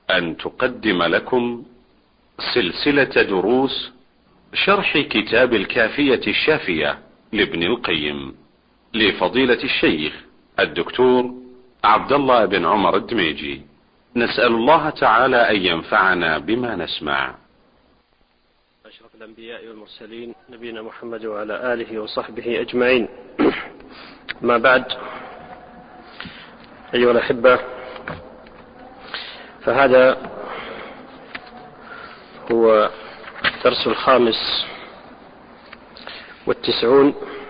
أن تقدم لكم سلسلة دروس شرح كتاب الكافية الشافية لابن القيم لفضيلة الشيخ الدكتور عبد الله بن عمر الدميجي. نسأل الله تعالى أن ينفعنا بما نسمع. أشرف الأنبياء والمرسلين نبينا محمد وعلى آله وصحبه أجمعين. ما بعد، أيها الأحبة، فهذا هو الدرس 95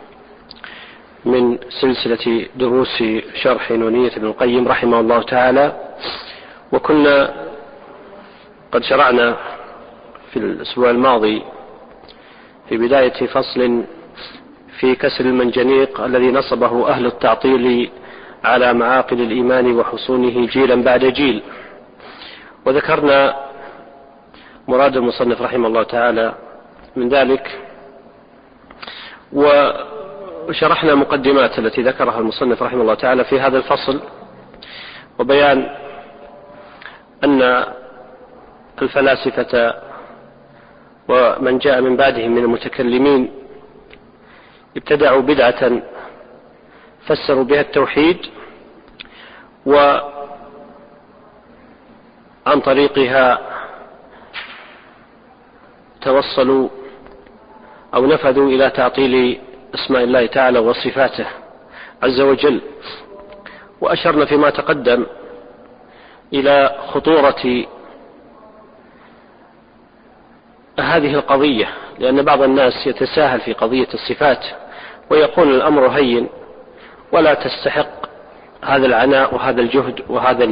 من سلسلة دروس شرح نونية ابن القيم رحمه الله تعالى. وكنا قد شرعنا في الأسبوع الماضي في بداية فصل في كسر المنجنيق الذي نصبه أهل التعطيل على معاقل الإيمان وحصونه جيلا بعد جيل، وذكرنا مراد المصنف رحمه الله تعالى من ذلك، وشرحنا مقدمات التي ذكرها المصنف رحمه الله تعالى في هذا الفصل، وبيان أن الفلاسفة ومن جاء من بعدهم من المتكلمين ابتدعوا بدعة فسروا بها التوحيد، وعن طريقها توصلوا أو نفذوا إلى تعطيل اسماء الله تعالى وصفاته عز وجل. وأشرنا فيما تقدم إلى خطورة هذه القضية، لأن بعض الناس يتساهل في قضية الصفات ويقول الأمر هين ولا تستحق هذا العناء وهذا الجهد وهذا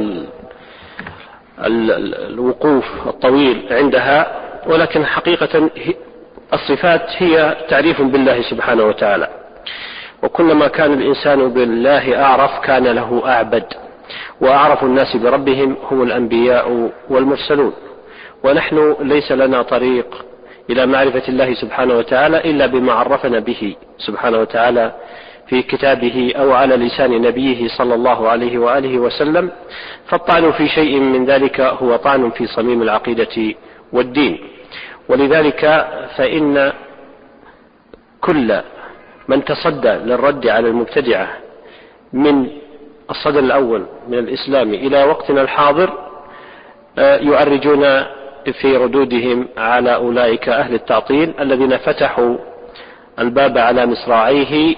الوقوف الطويل عندها، ولكن حقيقة الصفات هي تعريف بالله سبحانه وتعالى، وكلما كان الإنسان بالله أعرف كان له أعبد، وأعرف الناس بربهم هم الأنبياء والمرسلون. ونحن ليس لنا طريق إلى معرفة الله سبحانه وتعالى إلا بما عرفنا به سبحانه وتعالى في كتابه أو على لسان نبيه صلى الله عليه وآله وسلم، فالطعن في شيء من ذلك هو طعن في صميم العقيدة والدين. ولذلك فإن كل من تصدى للرد على المبتدعة من الصدر الأول من الإسلام إلى وقتنا الحاضر يعرجون في ردودهم على أولئك أهل التعطيل الذين فتحوا الباب على مصراعيه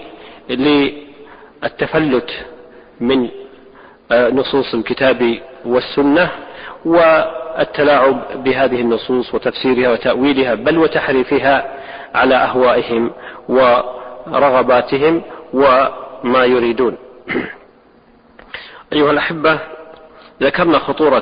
للتفلت من نصوص الكتاب والسنة والتلاعب بهذه النصوص وتفسيرها وتأويلها، بل وتحريفها على أهوائهم ورغباتهم وما يريدون. أيها الأحبة، ذكرنا خطورة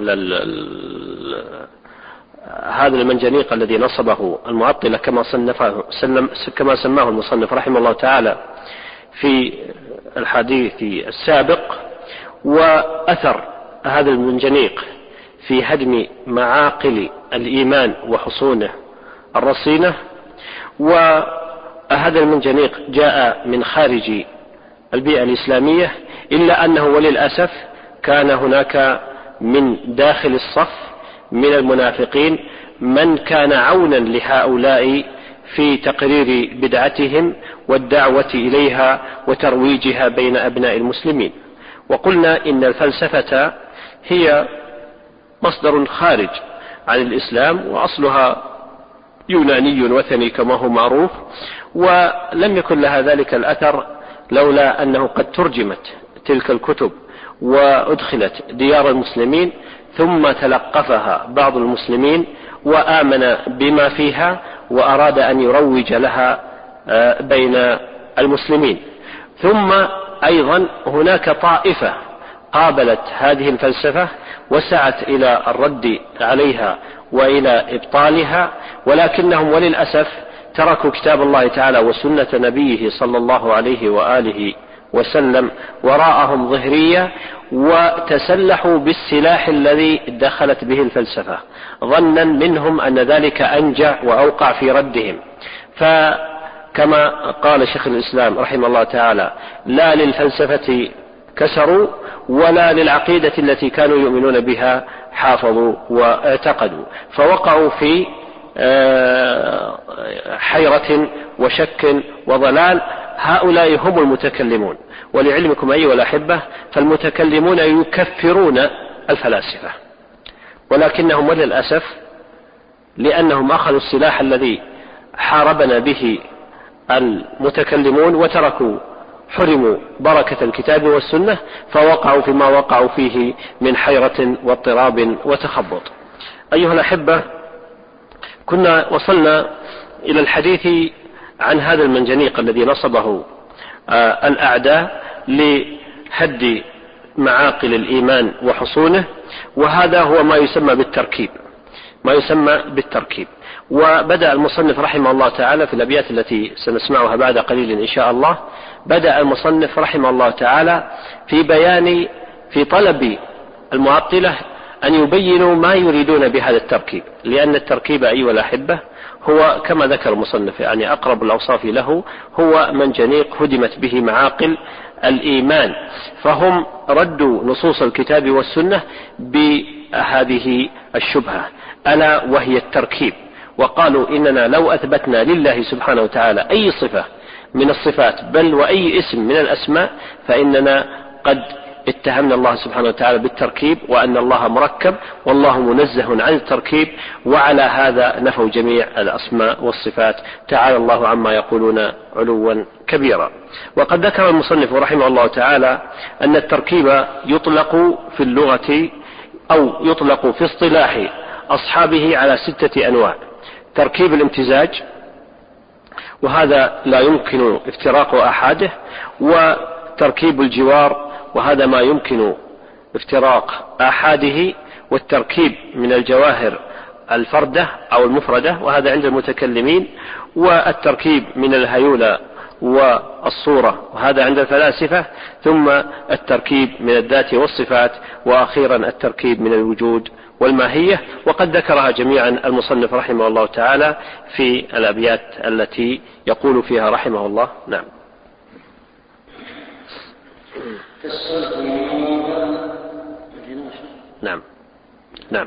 هذا المنجنيق الذي نصبه المعطلة كما سماه المصنف رحمه الله تعالى في الحديث السابق، وأثر هذا المنجنيق في هدم معاقل الإيمان وحصونه الرصينة. وهذا المنجنيق جاء من خارج البيئة الإسلامية، إلا أنه وللأسف كان هناك من داخل الصف من المنافقين من كان عونا لهؤلاء في تقرير بدعتهم والدعوة إليها وترويجها بين أبناء المسلمين. وقلنا إن الفلسفة هي مصدر خارج عن الإسلام، وأصلها يوناني وثني كما هو معروف، ولم يكن لها ذلك الأثر لولا أنه قد ترجمت تلك الكتب وأدخلت ديار المسلمين، ثم تلقفها بعض المسلمين وآمن بما فيها وأراد أن يروج لها بين المسلمين. ثم أيضا هناك طائفة قابلت هذه الفلسفة وسعت إلى الرد عليها وإلى إبطالها، ولكنهم وللأسف تركوا كتاب الله تعالى وسنة نبيه صلى الله عليه وآله وسلم وراءهم ظهرية، وتسلحوا بالسلاح الذي دخلت به الفلسفة ظنا منهم أن ذلك أنجع وأوقع في ردهم. فكما قال شيخ الإسلام رحمه الله تعالى: لا للفلسفة كسروا ولا للعقيدة التي كانوا يؤمنون بها حافظوا واعتقدوا، فوقعوا في حيرة وشك وضلال. هؤلاء هم المتكلمون. ولعلمكم أيها الأحبة، فالمتكلمون يكفرون الفلاسفة، ولكنهم وللأسف لأنهم أخذوا السلاح الذي حاربنا به المتكلمون وتركوا حرموا بركة الكتاب والسنة، فوقعوا فيما وقعوا فيه من حيرة واضطراب وتخبط. أيها الأحبة، كنا وصلنا إلى الحديث عن هذا المنجنيق الذي نصبه الأعداء لهد معاقل الإيمان وحصونه، وهذا هو ما يسمى بالتركيب. وبدأ المصنف رحمه الله تعالى في الأبيات التي سنسمعها بعد قليل إن شاء الله، بدأ المصنف رحمه الله تعالى في طلب المعطلة أن يبينوا ما يريدون بهذا التركيب، لأن التركيب أيها الأحبة هو كما ذكر المصنف يعني أقرب الأوصاف له هو منجنيق هدمت به معاقل الإيمان، فهم ردوا نصوص الكتاب والسنة بهذه الشبهة ألا وهي التركيب، وقالوا إننا لو أثبتنا لله سبحانه وتعالى أي صفة من الصفات بل وأي اسم من الأسماء فإننا قد اتهمنا الله سبحانه وتعالى بالتركيب، وأن الله مركب والله منزه عن التركيب، وعلى هذا نفوا جميع الأسماء والصفات، تعالى الله عما يقولون علوا كبيرا. وقد ذكر المصنف رحمه الله تعالى أن التركيب يطلق في اللغة أو يطلق في اصطلاح أصحابه على 6 أنواع: تركيب الامتزاج، وهذا لا يمكن افتراق أحاده، وتركيب الجوار، وهذا ما يمكن افتراق آحاده، والتركيب من الجواهر الفردة أو المفردة وهذا عند المتكلمين، والتركيب من الهيولة والصورة وهذا عند الفلاسفة، ثم التركيب من الذات والصفات، وأخيرا التركيب من الوجود والماهية. وقد ذكرها جميعا المصنف رحمه الله تعالى في الأبيات التي يقول فيها رحمه الله. نعم. نعم.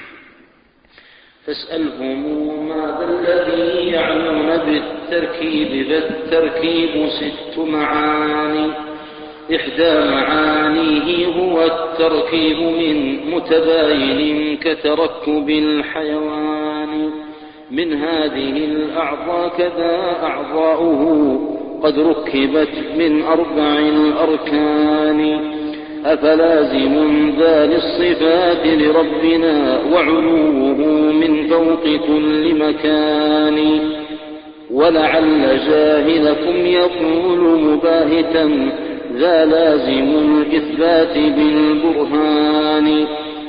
فاسألهم ماذا الذي يعنون بالتركيب، فالتركيب 6 معاني، إحدى معانيه هو التركيب من متباين كتركب الحيوان، من هذه الأعضاء كذا أعضاؤه قد ركبت من 4 الأركان، أفلازم ذا للصفات لربنا وعلوه من فوق كل مكان، ولعل جاهلكم يقول مباهتا ذا لازم الإثبات بالبرهان،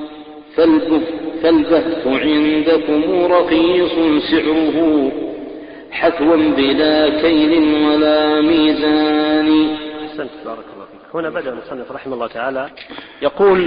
فالبهت عندكم رخيص سعره حثوا بلا كيل ولا ميزان. أحسنت، بارك الله فيك. هنا بدأ المصنف رحمه الله تعالى يقول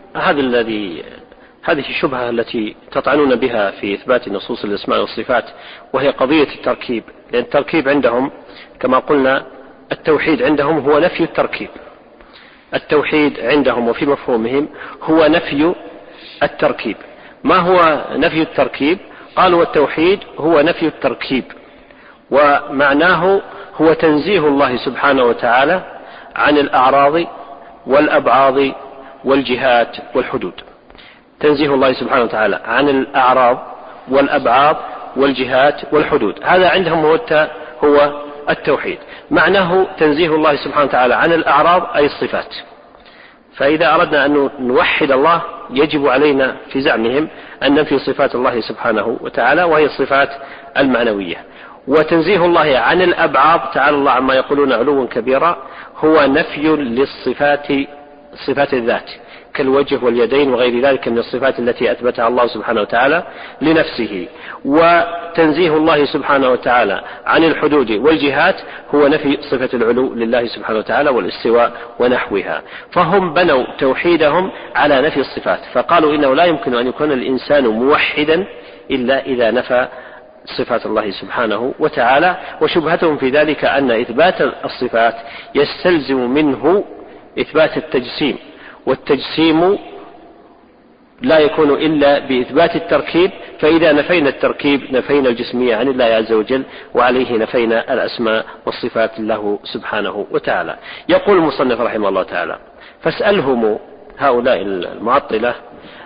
هذه الشبهة التي تطعنون بها في إثبات نصوص الأسماء والصفات، وهي قضية التركيب، لأن التركيب عندهم كما قلنا التوحيد عندهم هو نفي التركيب، التوحيد عندهم وفي مفهومهم هو نفي التركيب. ما هو نفي التركيب؟ قالوا التوحيد هو نفي التركيب، ومعناه هو تنزيه الله سبحانه وتعالى عن الأعراض والأبعاض والجهات والحدود. تنزيه الله سبحانه وتعالى عن الأعراض والأبعاض والجهات والحدود، هذا عندهم هو التوحيد. معناه تنزيه الله سبحانه وتعالى عن الأعراض أي الصفات، فإذا أردنا أن نوحد الله يجب علينا في زعمهم أن ننفي صفات الله سبحانه وتعالى وهي الصفات المعنوية. وتنزيه الله عن الأبعاض تعالى الله عما يقولون علوا كبيرا هو نفي للصفات، صفات الذات كالوجه واليدين وغير ذلك من الصفات التي أثبتها الله سبحانه وتعالى لنفسه. وتنزيه الله سبحانه وتعالى عن الحدود والجهات هو نفي صفة العلو لله سبحانه وتعالى والاستواء ونحوها. فهم بنوا توحيدهم على نفي الصفات، فقالوا إنه لا يمكن أن يكون الإنسان موحدا إلا إذا نفى صفات الله سبحانه وتعالى. وشبهتهم في ذلك أن إثبات الصفات يستلزم منه إثبات التجسيم، والتجسيم لا يكون إلا بإثبات التركيب، فإذا نفينا التركيب نفينا الجسمية عن الله عز وجل، وعليه نفينا الأسماء والصفات له سبحانه وتعالى. يقول المصنف رحمه الله تعالى: فاسألهم هؤلاء المعطلة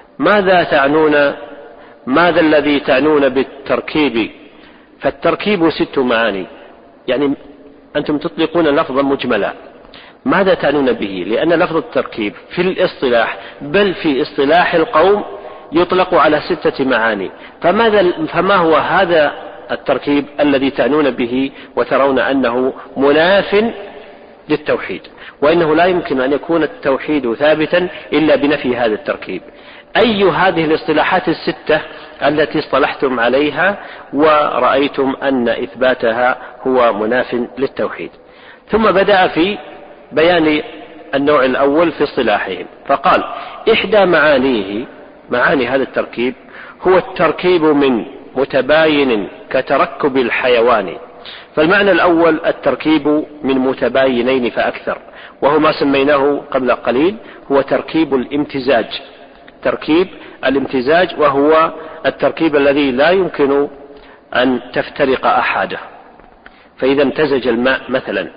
ماذا الذي تعنون بالتركيب؟ فالتركيب 6 معاني، يعني أنتم تطلقون لفظا مجملا، ماذا تعنون به؟ لأن لفظ التركيب في الاصطلاح بل في اصطلاح القوم يطلق على 6 معاني، فما هو هذا التركيب الذي تعنون به وترون أنه مناف للتوحيد، وإنه لا يمكن أن يكون التوحيد ثابتا إلا بنفي هذا التركيب؟ أي هذه الاصطلاحات 6 التي اصطلحتم عليها ورأيتم أن إثباتها هو مناف للتوحيد؟ ثم بدأ في بيان النوع الأول في اصطلاحهم، فقال: إحدى معاني هذا التركيب هو التركيب من متباين كتركب الحيوان. فالمعنى الأول التركيب من متباينين فأكثر، وهو ما سميناه قبل قليل هو تركيب الامتزاج، وهو التركيب الذي لا يمكن أن تفترق أحاده. فإذا امتزج الماء مثلا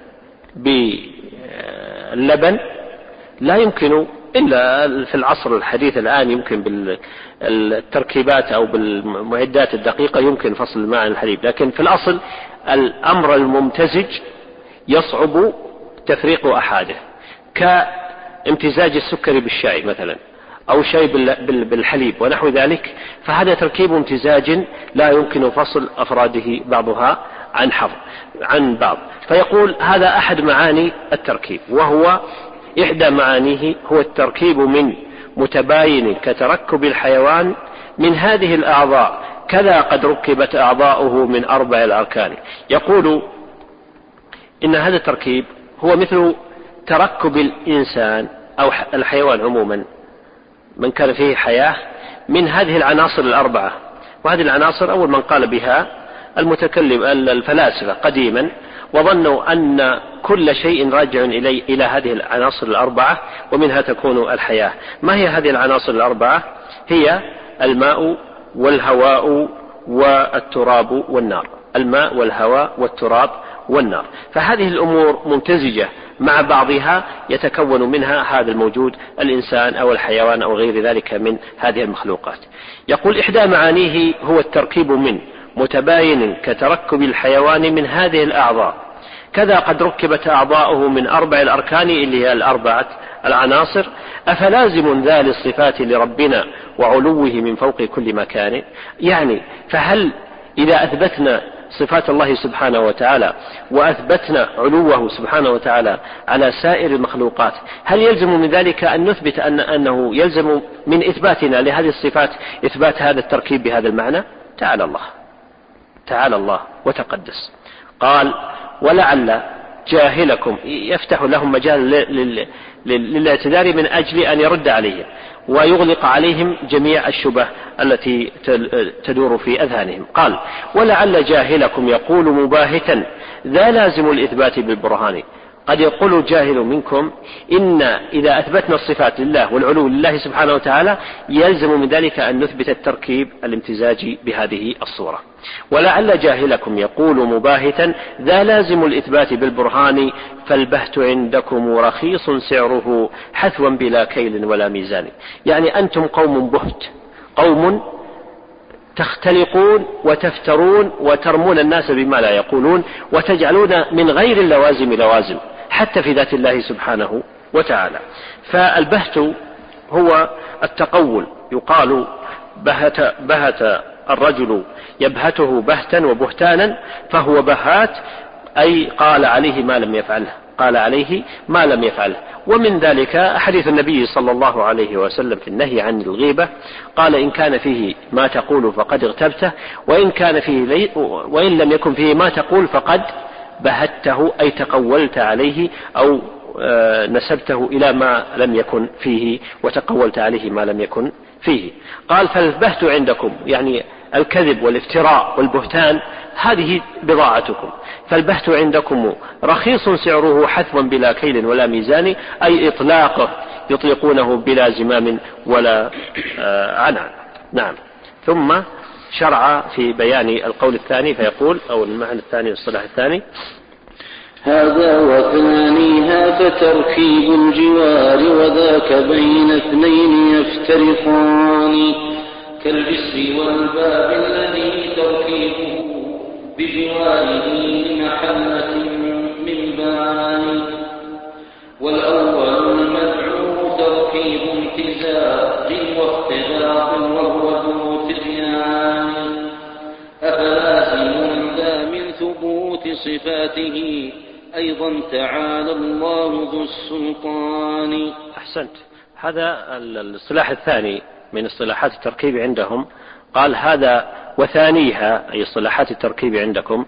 باللبن لا يمكن إلا في العصر الحديث الآن يمكن بالتركيبات أو بالمعدات الدقيقة يمكن فصل الماء عن الحليب، لكن في الأصل الأمر الممتزج يصعب تفريق أحاده، كامتزاج السكر بالشاي مثلا أو شاي بالحليب ونحو ذلك، فهذا تركيب امتزاج لا يمكن فصل أفراده بعضها عن بعض. فيقول هذا أحد معاني التركيب، وهو إحدى معانيه هو التركيب من متباين كتركب الحيوان من هذه الأعضاء كذا قد ركبت أعضاؤه من 4 الأركان. يقول إن هذا التركيب هو مثل تركب الإنسان أو الحيوان عموما من كان فيه حياة من هذه العناصر 4، وهذه العناصر أول من قال بها الفلاسفة قديما، وظنوا أن كل شيء راجع إلى هذه العناصر 4، ومنها تكون الحياة. ما هي هذه العناصر 4؟ هي الماء والهواء والتراب والنار، الماء والهواء والتراب والنار. فهذه الأمور ممتزجة مع بعضها يتكون منها هذا الموجود، الإنسان أو الحيوان أو غير ذلك من هذه المخلوقات. يقول إحدى معانيه هو التركيب من متباين كتركب الحيوان من هذه الأعضاء كذا قد ركبت أعضاؤه من 4 الأركان اللي هي 4 العناصر. أفلازم ذا للصفات لربنا وعلوه من فوق كل مكان؟ يعني فهل إذا أثبتنا صفات الله سبحانه وتعالى وأثبتنا علوه سبحانه وتعالى على سائر المخلوقات، هل يلزم من ذلك أن نثبت أنه يلزم من إثباتنا لهذه الصفات إثبات هذا التركيب بهذا المعنى؟ تعالى الله وتقدس. قال: ولعل جاهلكم، يفتح لهم مجال للاعتذار من أجل أن يرد عليهم ويغلق عليهم جميع الشبه التي تدور في أذهانهم. قال: ولعل جاهلكم يقول مباهتا ذا لازم الإثبات بالبرهان. قد يقول الجاهل منكم إن إذا أثبتنا الصفات لله والعلو لله سبحانه وتعالى يلزم من ذلك أن نثبت التركيب الامتزاجي بهذه الصورة. ولعل جاهلكم يقول مباهتا ذا لازم الإثبات بالبرهان، فالبهت عندكم رخيص سعره حثوا بلا كيل ولا ميزان. يعني أنتم قوم بهت، قوم تختلقون وتفترون وترمون الناس بما لا يقولون، وتجعلون من غير اللوازم لوازم حتى في ذات الله سبحانه وتعالى. فالبهت هو التقول، يقال بهت الرجل يبهته بهتا وبهتانا، فهو بهات أي قال عليه ما لم يفعله. ومن ذلك حديث النبي صلى الله عليه وسلم في النهي عن الغيبة، قال: إن كان فيه ما تقول فقد اغتبته، وإن لم يكن فيه ما تقول فقد بهته، أي تقولت عليه أو نسبته إلى ما لم يكن فيه وتقولت عليه ما لم يكن فيه. قال: فالبهت عندكم، يعني الكذب والافتراء والبهتان هذه بضاعتكم. فالبهت عندكم رخيص سعره حثوا بلا كيل ولا ميزان، أي إطلاقه يطلقونه بلا زمام ولا عنان. نعم. ثم شرع في بيان القول الثاني فيقول، أو المعنى الثاني الصلاح الثاني: هذا وثانيها فتركيب الجوار وذاك بين اثنين يفترقان كالجسر والباب الذي تركيبه بجواره لمحلة من بان والأول المدعو تركيب امتزاج واختلاط وهو ذو تبيان أفلازم ذا من ثبوت صفاته أيضا تعالى الله ذو السلطان. أحسنت. هذا الاصطلاح الثاني من اصطلاحات التركيب عندهم. قال هذا وثانيها أي اصطلاحات التركيب عندكم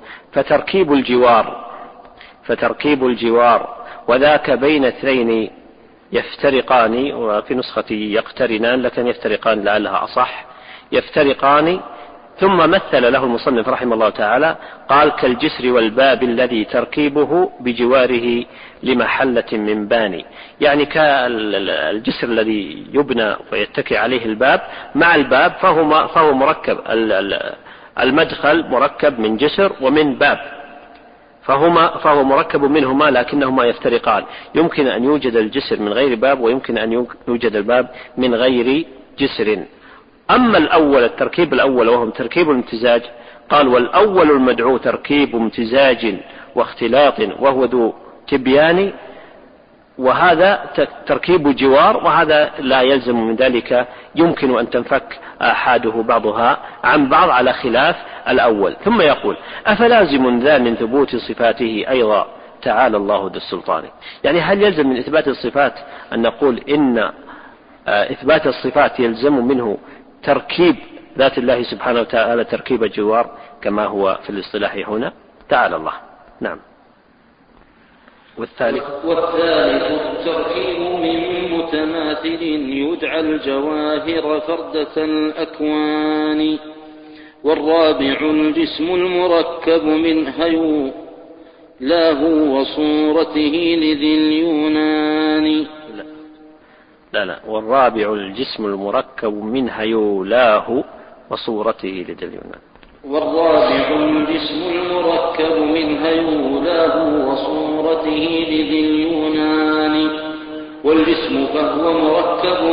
فتركيب الجوار وذاك بين اثنين يفترقان، وفي نسختي يقترنان لكن يفترقان لعلها أصح، يفترقان. ثم مثل له المصنف رحمه الله تعالى قال كالجسر والباب الذي تركيبه بجواره لمحلة من باني، يعني كالجسر الذي يبنى ويتكئ عليه الباب مع الباب فهو مركب، المدخل مركب من جسر ومن باب، فهو مركب منهما لكنهما يفترقان. يمكن أن يوجد الجسر من غير باب ويمكن أن يوجد الباب من غير جسر. أما الأول التركيب الأول وهو تركيب الامتزاج قال والأول المدعو تركيب امتزاج واختلاط وهو ذو تبيان، وهذا تركيب جوار، وهذا لا يلزم من ذلك، يمكن أن تنفك آحاده بعضها عن بعض على خلاف الأول. ثم يقول أفلازم ذا من ثبوت صفاته أيضا تعالى الله ذو السلطان، يعني هل يلزم من إثبات الصفات أن نقول إن إثبات الصفات يلزم منه تركيب ذات الله سبحانه وتعالى تركيب الجوار كما هو في الاصطلاح هنا؟ تعالى الله. نعم. والثالث التركيب من متماثل يدعى الجواهر فردة الأكوان والرابع الجسم المركب من هيو له وصورته لذي اليونان. لا والرابع الجسم المركب من هيولاه وصورته لذي اليونان. والرابع الجسم المركب من هيولاه وصورته لذي اليونان والجسم فهو مركب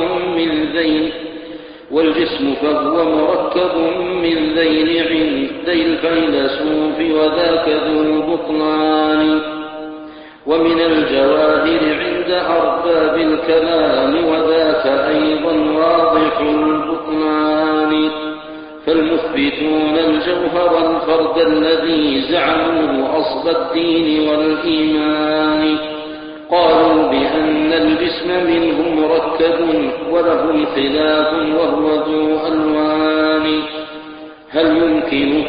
من ذيل عندي الفيلسوف وذاك ذو البطلان ومن الجواهر عند أرباب الكلام وذاك أيضا واضح البطلان فالمثبتون الجوهر الفرد الذي زعموه أصل الدين والإيمان قالوا بأن الجسم منه مركب وله خلاف وهو ذو ألوان هل يمكن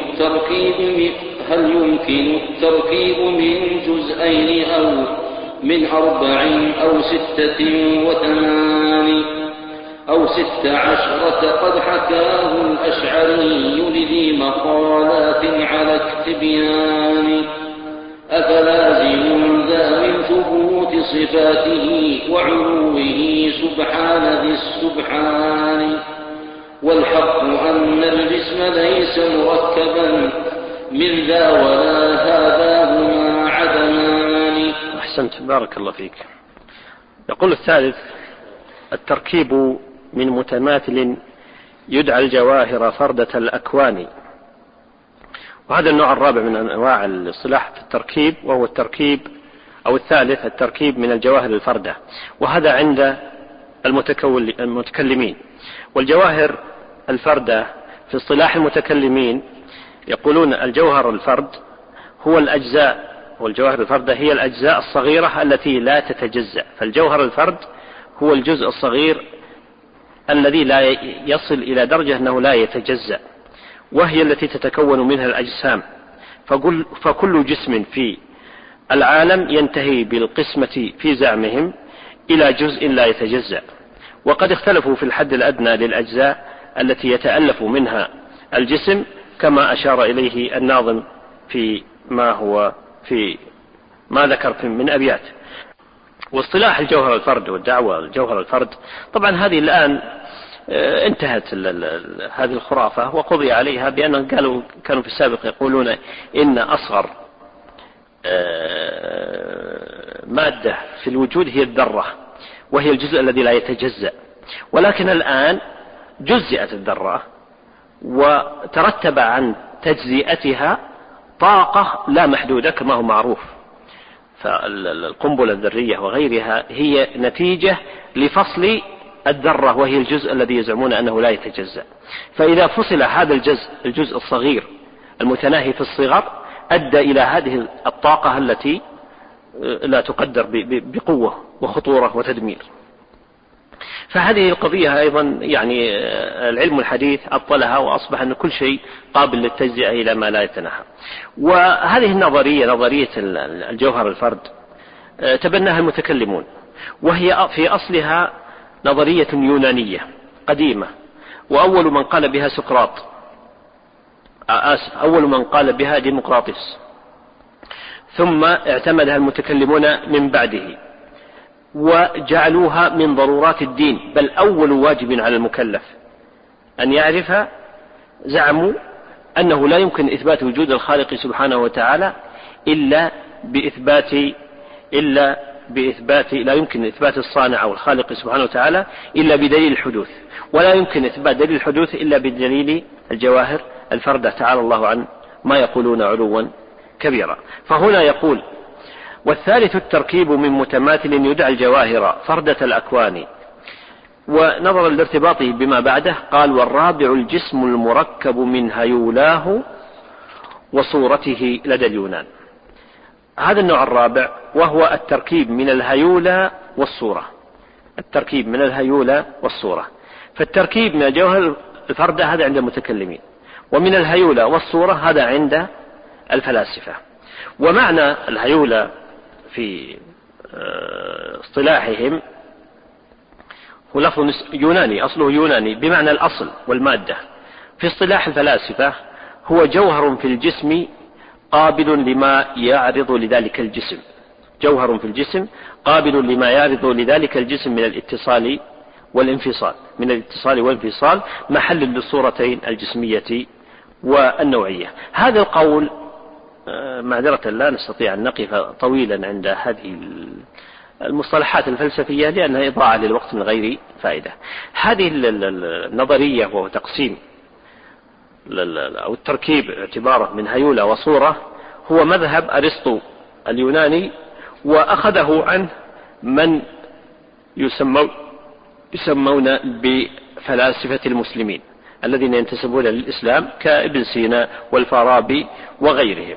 التركيب من جزئين أو من 4 أو 6 و8 أو 16 قد حكاه الأشعري لذي مقالات على التبيان أفلازم ذا من ثبوت صفاته وعلوه سبحان ذي السبحان والحق أن الجسم ليس مركبا من ذا ولا هذا هما عدمان. أحسنت بارك الله فيك. يقول الثالث التركيب من متماثل يدعى الجواهر فردة الأكوان، وهذا النوع الرابع من أنواع الاصطلاح في التركيب، وهو التركيب أو الثالث التركيب من الجواهر الفردة، وهذا عند المتكلمين. والجواهر الفردة في اصطلاح المتكلمين يقولون الجوهر الفرد هو الأجزاء، والجواهر الفردة هي الأجزاء الصغيرة التي لا تتجزأ، فالجوهر الفرد هو الجزء الصغير الذي لا يصل إلى درجة أنه لا يتجزأ، وهي التي تتكون منها الأجسام. فكل جسم في العالم ينتهي بالقسمة في زعمهم إلى جزء لا يتجزأ، وقد اختلفوا في الحد الأدنى للأجزاء التي يتألف منها الجسم كما أشار إليه الناظم في ما ذكر من أبيات. واصطلاح الجوهر الفرد والدعوة الجوهر الفرد طبعا هذه الآن انتهت هذه الخرافة وقضي عليها، بأنهم كانوا في السابق يقولون إن أصغر مادة في الوجود هي الذرة، وهي الجزء الذي لا يتجزأ، ولكن الآن جزئت الذرة وترتب عن تجزئتها طاقة لا محدودة كما هو معروف. فالقنبلة الذرية وغيرها هي نتيجة لفصل الذرة، وهي الجزء الذي يزعمون أنه لا يتجزأ. فإذا فصل هذا الجزء الصغير المتناهي في الصغر أدى إلى هذه الطاقة التي لا تقدر بقوة وخطورة وتدمير. فهذه القضية أيضا يعني العلم الحديث أبطلها، وأصبح أن كل شيء قابل للتجزئة إلى ما لا يتناهى. وهذه النظرية، نظرية الجوهر الفرد، تبناها المتكلمون، وهي في أصلها نظرية يونانية قديمة، وأول من قال بها سقراط، أول من قال بها ديمقراطس، ثم اعتمدها المتكلمون من بعده وجعلوها من ضرورات الدين، بل أول واجب على المكلف أن يعرف. زعموا أنه لا يمكن إثبات وجود الخالق سبحانه وتعالى إلا بإثبات لا يمكن إثبات الصانع أو الخالق سبحانه وتعالى إلا بدليل الحدوث، ولا يمكن إثبات دليل الحدوث إلا بدليل الجواهر الفردة، تعالى الله عن ما يقولون علوا كبيرا. فهنا يقول: والثالث التركيب من متماثل يدعى الجواهر فردة الأكوان. ونظرا لارتباطه بما بعده قال: والرابع الجسم المركب من هيولاه وصورته لدى اليونان. هذا النوع الرابع وهو التركيب من الهيولى والصورة. التركيب من الهيولى والصورة. فالتركيب من الجوهر الفردة هذا عند المتكلمين، ومن الهيولى والصورة هذا عند الفلاسفة. ومعنى الهيولى في اصطلاحهم هو لفظ يوناني، أصله يوناني بمعنى الأصل والمادة. في اصطلاح الفلاسفة هو جوهر في الجسم قابل لما يعرض لذلك الجسم، جوهر في الجسم قابل لما يعرض لذلك الجسم من الاتصال والانفصال، من الاتصال والانفصال، محل للصورتين الجسمية والنوعية. هذا القول معذرة لا نستطيع أن نقف طويلا عند هذه المصطلحات الفلسفية لأنها إضاعة للوقت من غير فائدة. هذه النظرية وهو تقسيم أو التركيب اعتباره من هيولى وصورة هو مذهب أرسطو اليوناني، وأخذه عنه من يسمون بفلاسفة المسلمين الذين ينتسبون للإسلام كابن سينا والفارابي وغيرهم.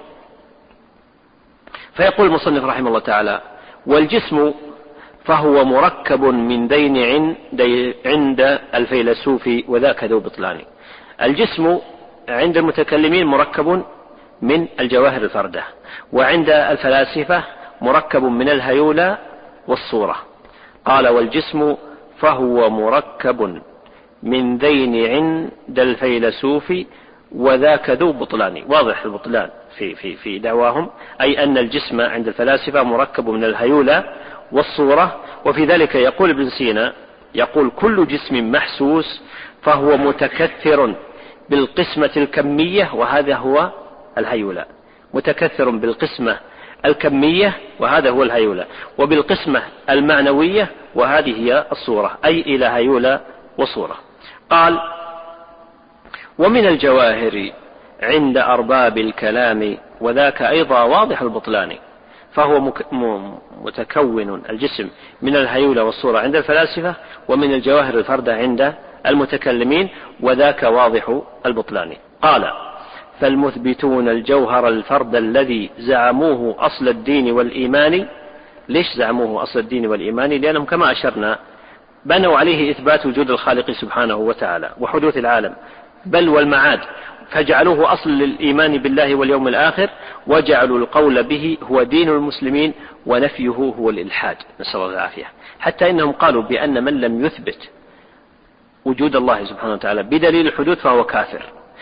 فيقول المصنف رحمه الله تعالى: والجسم فهو مركب من دين عند الفيلسوف وذاك ذو بطلان. الجسم عند المتكلمين مركب من الجواهر الفردة، وعند الفلاسفة مركب من الهيولى والصورة. قال: والجسم فهو مركب من دين عند الفيلسوف وذاك ذو بطلان. واضح البطلان في دعواهم، أي أن الجسم عند الفلاسفة مركب من الهيولى والصورة. وفي ذلك يقول ابن سينا: يقول: كل جسم محسوس فهو متكثر بالقسمة الكمية، وهذا هو الهيولى. متكثر بالقسمة الكمية وهذا هو الهيولى، وبالقسمة المعنوية وهذه هي الصورة، أي إلى هيولى وصورة. قال: ومن الجواهر عند أرباب الكلام وذاك أيضا واضح البطلان. فهو متكون الجسم من الهيولى والصورة عند الفلاسفة، ومن الجواهر الفردة عند المتكلمين، وذاك واضح البطلان. قال: فالمثبتون الجوهر الفرد الذي زعموه أصل الدين والإيمان. ليش زعموه أصل الدين والإيمان؟ لأنهم كما أشرنا بنوا عليه إثبات وجود الخالق سبحانه وتعالى وحدوث العالم بل والمعاد، فجعلوه أصل للإيمان بالله واليوم الآخر، وجعلوا القول به هو دين المسلمين ونفيه هو الإلحاد، نسأل الله العافية. حتى إنهم قالوا بأن من لم يثبت وجود الله سبحانه وتعالى بدليل الحدوث فهو كافر.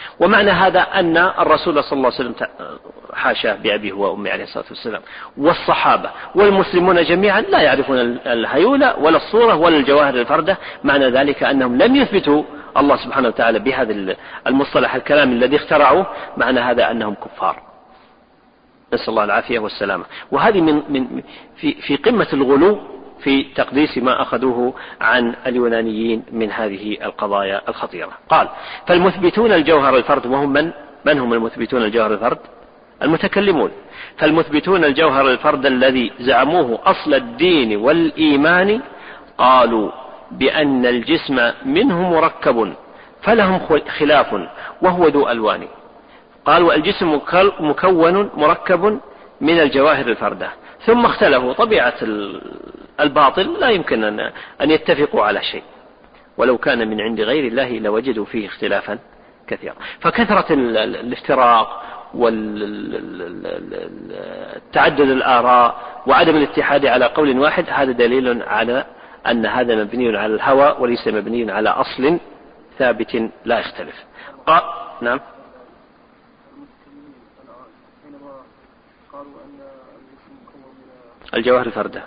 ومعنى هذا أن الرسول صلى الله عليه وسلم حاشاه بأبيه وأمه عليه الصلاة والسلام والصحابة والمسلمون جميعا لا يعرفون الهيولة ولا الصورة ولا الجواهر الفردة. معنى ذلك أنهم لم يثبتوا الله سبحانه وتعالى بهذا المصطلح الكلام الذي اخترعوه. معنى هذا أنهم كفار، نسأل الله العافية والسلامة. وهذه في قمة الغلو في تقديس ما أخذوه عن اليونانيين من هذه القضايا الخطيرة. قال: فالمثبتون الجوهر الفرد، وهم من هم المثبتون الجوهر الفرد؟ المتكلمون. فالمثبتون الجوهر الفرد الذي زعموه أصل الدين والإيمان قالوا بأن الجسم منه مركب فلهم خلاف وهو ذو ألوان. قالوا الجسم مكون مركب من الجواهر الفردة، ثم اختلفوا. طبيعة الباطل لا يمكن أن يتفقوا على شيء، ولو كان من عند غير الله لوجدوا فيه اختلافا كثيرا. فكثرة الافتراق والتعدد الآراء وعدم الاتحاد على قول واحد هذا دليل على أن هذا مبني على الهوى وليس مبني على أصل ثابت لا يختلف. نعم. الجواهر الفردة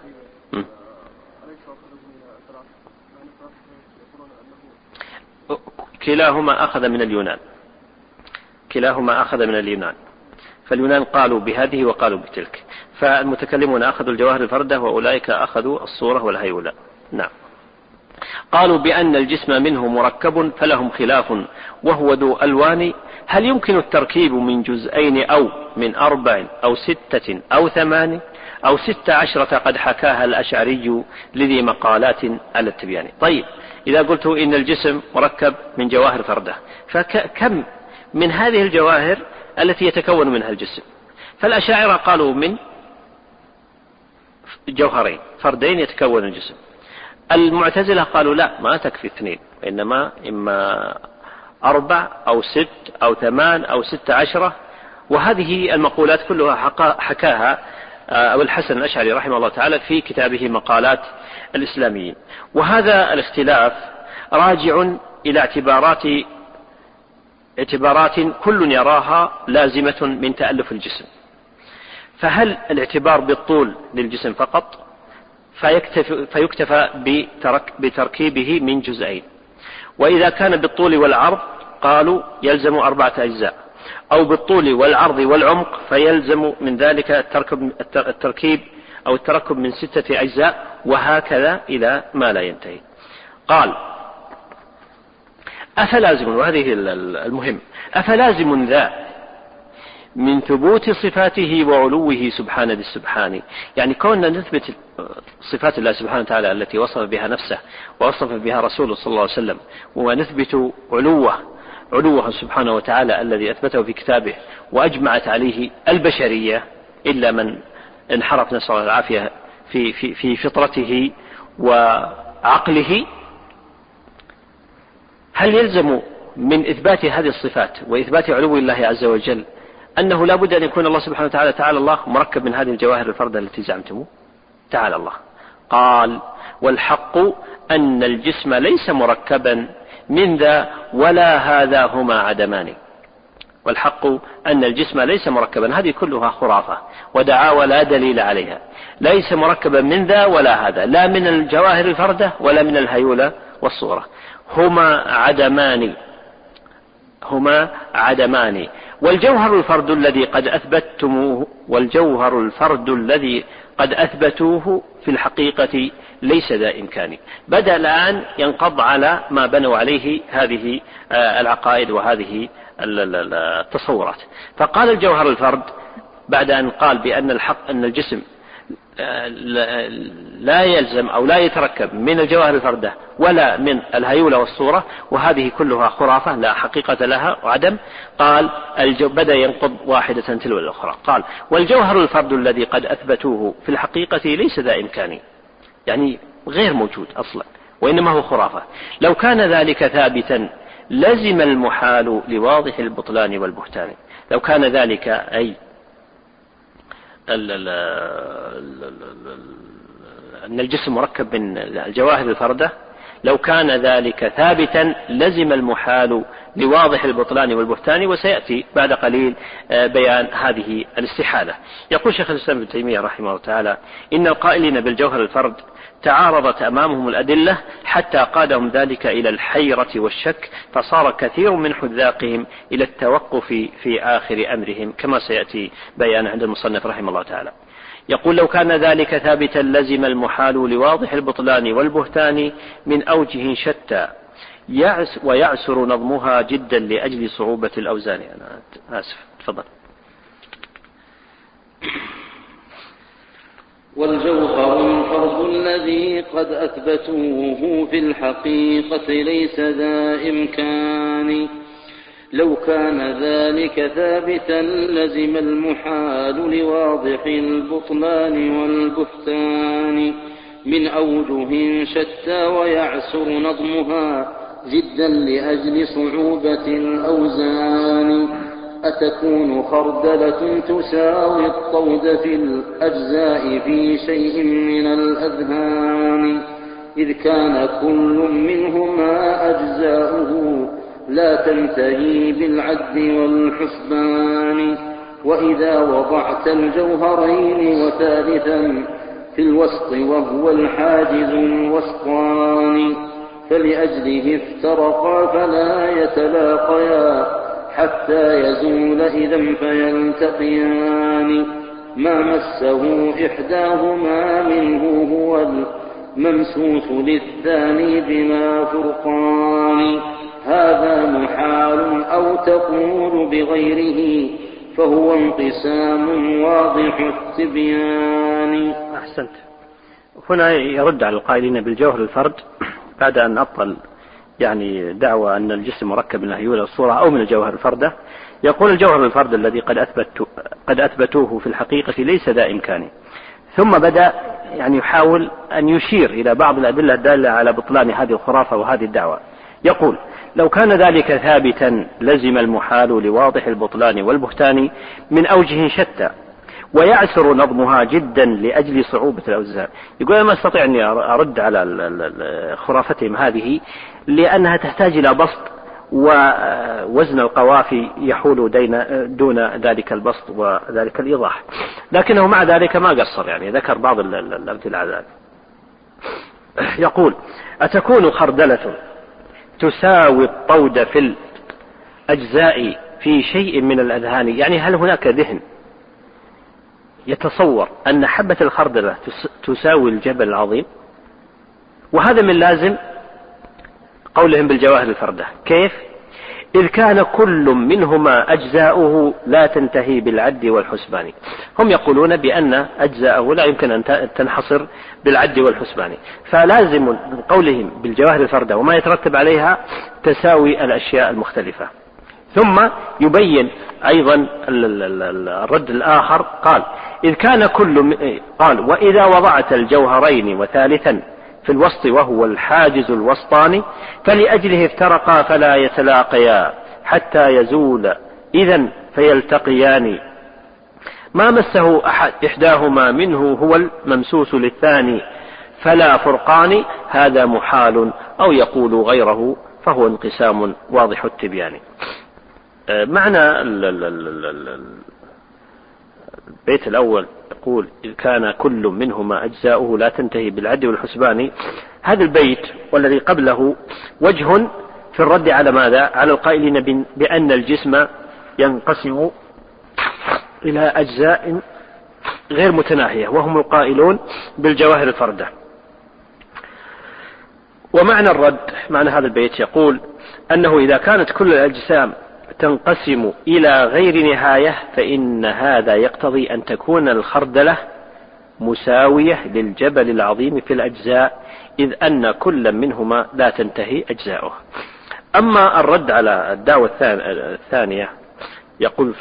كلاهما أخذ من اليونان. فاليونان قالوا بهذه وقالوا بتلك، فالمتكلمون أخذوا الجواهر الفردة وأولئك أخذوا الصورة والهيولة. نعم. قالوا بأن الجسم منه مركب فلهم خلاف وهو ذو ألوان. هل يمكن التركيب من جزئين أو من 4 أو 6 أو 8 أو 16 قد حكاها الأشعري لذي مقالات على التبيان. طيب، إذا قلت إن الجسم مركب من جواهر فردة، فكم من هذه الجواهر التي يتكون منها الجسم؟ فالأشاعرة قالوا من جوهرين فردين يتكون الجسم. المعتزلة قالوا لا، ما تكفي 2، وإنما إما 4 أو 6 أو 8 أو 16. وهذه المقولات كلها حكاها أبو الحسن الأشعري رحمه الله تعالى في كتابه مقالات الإسلاميين. وهذا الاختلاف راجع إلى اعتبارات كل يراها لازمة من تألف الجسم. فهل الاعتبار بالطول للجسم فقط فيكتفى بتركيبه من جزئين؟ وإذا كان بالطول والعرض قالوا يلزم 4 أجزاء، أو بالطول والعرض والعمق فيلزم من ذلك التركيب أو التركب من 6 أجزاء، وهكذا إلى ما لا ينتهي. قال: أفلازم، وهذه المهم، أفلازم ذا من ثبوت صفاته وعلوه سبحانه السبحاني. يعني كوننا نثبت صفات الله سبحانه وتعالى التي وصف بها نفسه ووصف بها رسوله صلى الله عليه وسلم، ونثبت علوه سبحانه وتعالى الذي أثبته في كتابه وأجمعت عليه البشرية إلا من انحرف نسأل الله العافية في فطرته وعقله. هل يلزم من إثبات هذه الصفات وإثبات علو الله عز وجل أنه لا بد أن يكون الله سبحانه وتعالى تعالى الله مركب من هذه الجواهر الفردة التي زعمتموه؟ تعالى الله. قال: والحق أن الجسم ليس مركبا من ذا ولا هذا هما عدمان. والحق أن الجسم ليس مركبا، هذه كلها خرافة ودعاوى لا دليل عليها. ليس مركبا من ذا ولا هذا، لا من الجواهر الفردة ولا من الهيولة والصورة. هما عدمان. والجوهر الفرد الذي قد أثبتوه في الحقيقة ليس ذا إمكان. بدأ الآن ينقض على ما بنوا عليه هذه العقائد وهذه التصورات. فقال الجوهر الفرد بعد أن قال بأن الحق أن الجسم لا يلزم أو لا يتركب من الجواهر الفردة ولا من الهيولة والصورة، وهذه كلها خرافة لا حقيقة لها وعدم. قال بدأ ينقض واحدة تلو الأخرى. قال: والجوهر الفرد الذي قد أثبتوه في الحقيقة ليس ذا إمكاني، يعني غير موجود أصلا، وإنما هو خرافة. لو كان ذلك ثابتا لزم المحال لواضح البطلان والبهتان. لو كان ذلك أي أن الجسم مركب من الجواهر الفردة لو كان ذلك ثابتا لزم المحال لواضح البطلان والبهتان، وسيأتي بعد قليل بيان هذه الاستحالة. يقول شيخ الإسلام ابن تيمية رحمه الله تعالى: إن القائلين بالجوهر الفرد تعارضت أمامهم الأدلة حتى قادهم ذلك إلى الحيرة والشك، فصار كثير من حذاقهم إلى التوقف في آخر أمرهم، كما سيأتي بيان عند المصنف رحمه الله تعالى. يقول: لو كان ذلك ثابتا لزم المحال لواضح البطلان والبهتان من أوجه شتى ويعسر نظمها جدا لأجل صعوبة الأوزان. أنا آسف، تفضل. والجوهر الفرد الذي قد أثبتوه في الحقيقة ليس ذا إمكان. لو كان ذلك ثابتا لزم المحال لواضح البطلان والبهتان من أوجه شتى ويعسر نظمها جدا لأجل صعوبة الأوزان. أتكون خردلة تساوي الطود في الأجزاء في شيء من الأذهان، إذ كان كل منهما أجزاؤه لا تنتهي بالعد والحسبان. وإذا وضعت الجوهرين وثالثا في الوسط وهو الحاجز الوسطان، فلأجله افترقا فلا يتلاقيا حتى يزول إذا فيلتقيان. ما مسه إحداهما منه هو الممسوس للثاني بلا فرقان. هذا محال أو تقول بغيره فهو انقسام واضح التبيان. أحسنت. هنا يرد على القائلين بالجوهر الفرد بعد أن أبطل دعوى أن الجسم مركب من الهيولة الصورة أو من الجوهر الفردة. يقول: الجوهر الفرد الذي قد أثبتوه في الحقيقة ليس ذا إمكان. ثم بدأ يحاول أن يشير إلى بعض الأدلة الدالة على بطلان هذه الخرافة وهذه الدعوة. يقول: لو كان ذلك ثابتا لزم المحال لواضح البطلان والبهتان من أوجه شتى ويعسر نظمها جدا لأجل صعوبة الأوزان. يقول: أنا ما أستطيع أن أرد على خرافتهم هذه لأنها تحتاج إلى بسط، ووزن القوافي يحول دون ذلك البسط وذلك الإيضاح، لكنه مع ذلك ما قصر، ذكر بعض الأمثلة على ذلك. يقول: أتكون خردلة تساوي الطود في الأجزاء في شيء من الأذهان، هل هناك ذهن يتصور أن حبة الخردلة تساوي الجبل العظيم؟ وهذا من لازم قولهم بالجواهر الفردة. كيف؟ إذ كان كل منهما أجزاؤه لا تنتهي بالعد والحسبان. هم يقولون بأن أجزاؤه لا يمكن أن تنحصر بالعد والحسبان، فلازم من قولهم بالجواهر الفردة وما يترتب عليها تساوي الأشياء المختلفة. ثم يبين أيضا الرد الآخر، قال: إذ كان قال: وإذا وضعت الجوهرين وثالثا في الوسط وهو الحاجز الوسطاني فلأجله افترقا فلا يتلاقيا حتى يزول إذن فيلتقيان. ما مسه إحداهما منه هو الممسوس للثاني فلا فرقان. هذا محال أو يقول غيره فهو انقسام واضح التبيان. معنى البيت الأول يقول: إذ كان كل منهما أجزاؤه لا تنتهي بالعد والحسبان. هذا البيت والذي قبله وجه في الرد على ماذا؟ على القائلين بأن الجسم ينقسم إلى أجزاء غير متناهية، وهم القائلون بالجواهر الفردة. ومعنى الرد، معنى هذا البيت، يقول أنه إذا كانت كل الأجسام تنقسم إلى غير نهاية فإن هذا يقتضي أن تكون الخردلة مساوية للجبل العظيم في الأجزاء، إذ أن كل منهما لا تنتهي أجزاؤه. أما الرد على الدعوة الثانية يقول: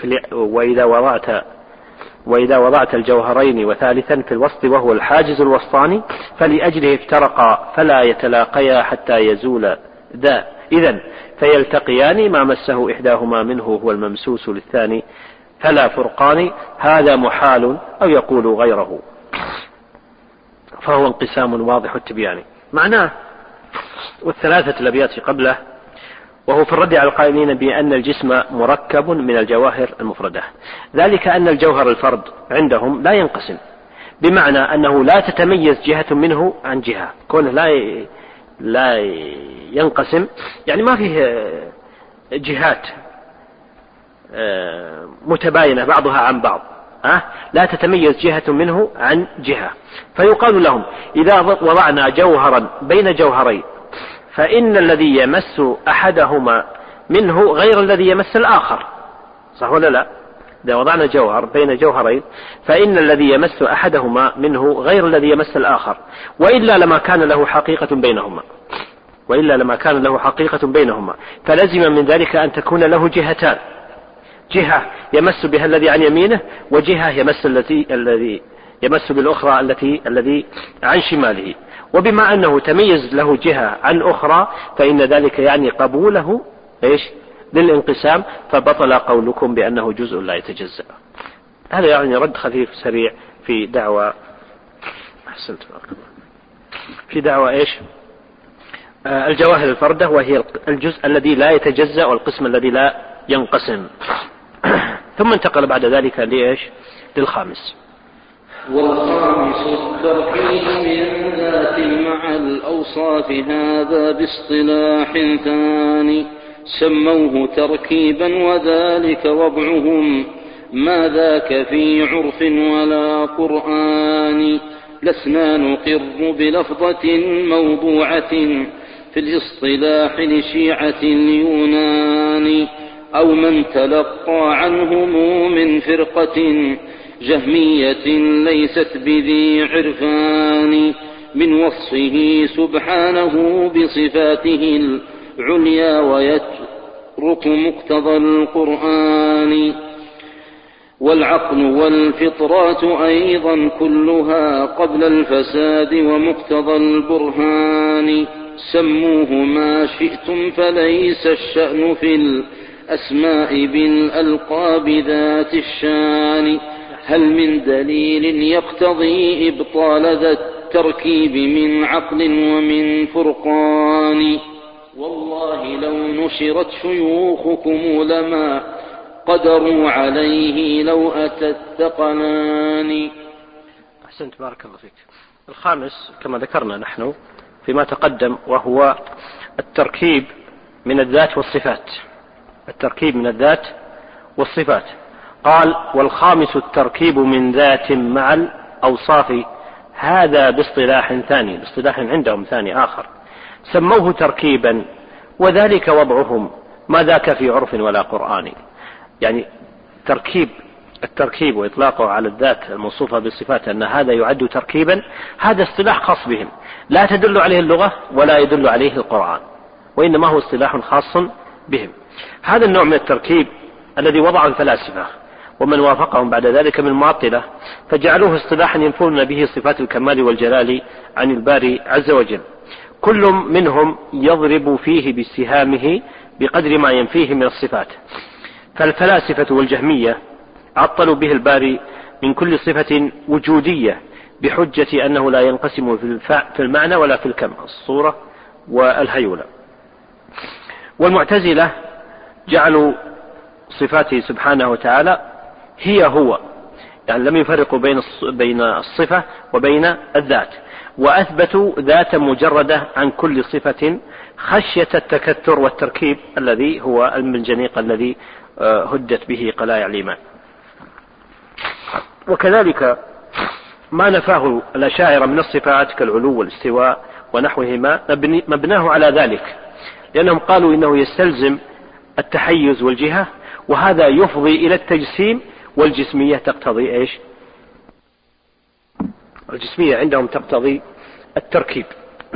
وإذا وضعت الجوهرين وثالثا في الوسط وهو الحاجز الوسطاني فلأجله افترقا فلا يتلاقيا حتى يزول ذا إذن فيلتقيان. ما مسه إحداهما منه هو الممسوس للثاني فلا فرقان. هذا محال أو يقول غيره فهو انقسام واضح التبيان. معناه والثلاثة الأبيات قبله، وهو في الرد على القائلين بأن الجسم مركب من الجواهر المفردة، ذلك أن الجوهر الفرد عندهم لا ينقسم، بمعنى أنه لا تتميز جهة منه عن جهة، كونه لا ينقسم يعني ما فيه جهات متباينة بعضها عن بعض، لا تتميز جهة منه عن جهة. فيقال لهم إذا وضعنا جوهرا بين جوهرين فإن الذي يمس أحدهما منه غير الذي يمس الآخر، صح ولا لا؟ إذا وضعنا جوهر بين جوهرين فإن الذي يمس أحدهما منه غير الذي يمس الآخر، وإلا لما كان له حقيقة بينهما، فلزم من ذلك أن تكون له جهتان، جهة يمس بها الذي عن يمينه، وجهة الذي يمس بالأخرى الذي عن شماله. وبما أنه تميز له جهة عن أخرى فإن ذلك يعني قبوله للانقسام، فبطل قولكم بأنه جزء لا يتجزأ. هذا يعني رد خفيف سريع في دعوة الجواهر الفردة، وهي الجزء الذي لا يتجزأ والقسم الذي لا ينقسم. ثم انتقل بعد ذلك للخامس. والخامس التركيب من ذات مع الأوصاف، هذا باصطلاح ثاني سموه تركيبا، وذلك وضعهم ما ذاك في عرف ولا قرآن. لسنا نقر بلفظة موضوعة في الاصطلاح لشيعة اليونان، أو من تلقى عنهم من فرقة جهمية ليست بذي عرفان، من وصفه سبحانه بصفاته العليا ويترك مقتضى القرآن. والعقل والفطرات أيضا كلها قبل الفساد ومقتضى البرهان. سموه ما شئتم فليس الشأن في الأسماء بالألقاب ذات الشان. هل من دليل يقتضي إبطال ذا التركيب من عقل ومن فرقان؟ والله لو نشرت شيوخكم لما قدروا عليه لو أتى الثقلان. أحسنت، بارك الله فيك. الخامس كما ذكرنا نحن فيما تقدم، وهو التركيب من الذات والصفات. التركيب من الذات والصفات. قال: والخامس التركيب من ذات مع الأوصاف، هذا باصطلاح ثاني، باصطلاح عندهم ثاني آخر، سموه تركيبا، وذلك وضعهم ما ذاك في عرف ولا قرآن. يعني التركيب وإطلاقه على الذات الموصوفة بالصفات أن هذا يعد تركيبا، هذا اصطلاح خاص بهم، لا تدل عليه اللغة ولا يدل عليه القرآن، وإنما هو اصطلاح خاص بهم. هذا النوع من التركيب الذي وضعه الفلاسفة ومن وافقهم بعد ذلك من المعطلة، فجعلوه اصطلاحا ينفون به صفات الكمال والجلال عن الباري عز وجل، كل منهم يضرب فيه بسهامه بقدر ما ينفيه من الصفات. فالفلاسفة والجهمية عطلوا به الباري من كل صفة وجودية بحجة أنه لا ينقسم في المعنى ولا في الكم، الصورة والهيولة. والمعتزلة جعلوا صفاته سبحانه وتعالى هو، يعني لم يفرقوا بين الصفة وبين الذات، وأثبتوا ذاتا مجردة عن كل صفة خشية التكثر والتركيب الذي هو المنجنيق الذي هدت به قلايع الإيمان. وكذلك ما نفاه الأشاعرة من الصفات كالعلو والاستواء ونحوهما مبناه على ذلك، لأنهم قالوا إنه يستلزم التحيز والجهة، وهذا يفضي إلى التجسيم، والجسمية تقتضي الجسمية عندهم تقتضي التركيب.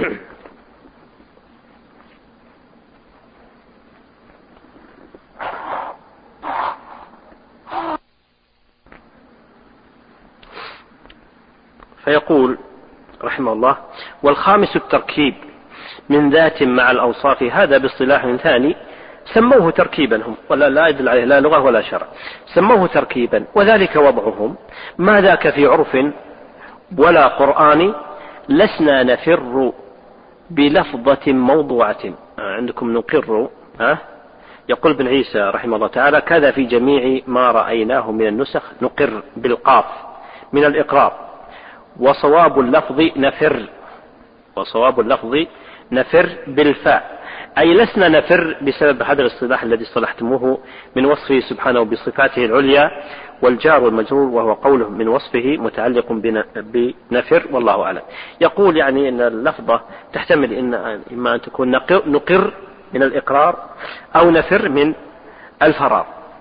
فيقول رحمه الله: والخامس التركيب من ذات مع الأوصاف، هذا باصطلاح ثاني سموه تركيبا هم، ولا لا يدل عليه لا لغة ولا شرع، سموه تركيبا، وذلك وضعهم ما ذاك في عرف ولا قرآن. لسنا نفر بلفظة موضوعة. عندكم نقر، يقول ابن عيسى رحمه الله تعالى: كذا في جميع ما رأيناه من النسخ نقر بالقاف من الإقرار، وصواب اللفظ نفر، وصواب اللفظ نفر بالفاء، أي لسنا نفر بسبب هذا الاصطلاح الذي اصطلحتموه من وصفه سبحانه بصفاته العليا والجار والمجرور، وهو قوله من وصفه متعلق بنفر، والله أعلم. يقول يعني أن اللفظة تحتمل إما أن تكون نقر من الإقرار أو نفر من الفرار،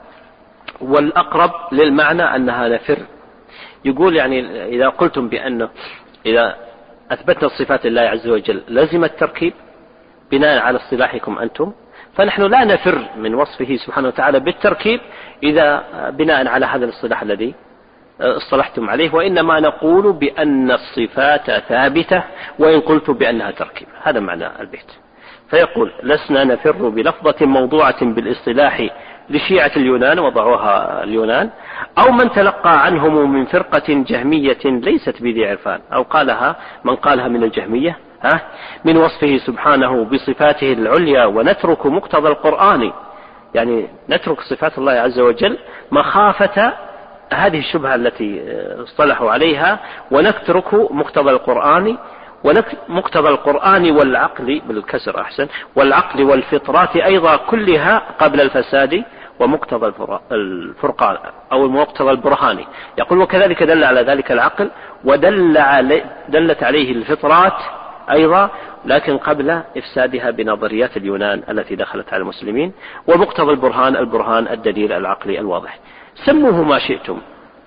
والأقرب للمعنى أنها نفر. يقول يعني إذا قلتم بأنه إذا أثبتنا الصفات لله عز وجل لازم التركيب بناء على اصطلاحكم أنتم، فنحن لا نفر من وصفه سبحانه وتعالى بالتركيب إذا بناء على هذا الاصطلاح الذي اصطلحتم عليه، وإنما نقول بأن الصفات ثابتة وإن قلت بأنها تركيب. هذا معنى البيت. فيقول: لسنا نفر بلفظة موضوعة بالاصطلاح لشيعة اليونان، وضعوها اليونان، أو من تلقى عنهم من فرقة جهمية ليست بذي عرفان، أو قالها من قالها من الجهمية من وصفه سبحانه بصفاته العليا، ونترك مقتضى القرآن، يعني نترك صفات الله عز وجل مخافة هذه الشبهة التي اصطلحوا عليها، ونترك مقتضى القرآن، ومقتضى القرآن والعقل بالكسر أحسن، والعقل والفطرات أيضا كلها قبل الفساد، ومقتضى الفرقان أو مقتضى البرهان. يقول: وكذلك دل على ذلك العقل، دلت عليه الفطرات أيضا، لكن قبل إفسادها بنظريات اليونان التي دخلت على المسلمين، ومقتضى البرهان الدليل العقلي الواضح. سموه ما شئتم،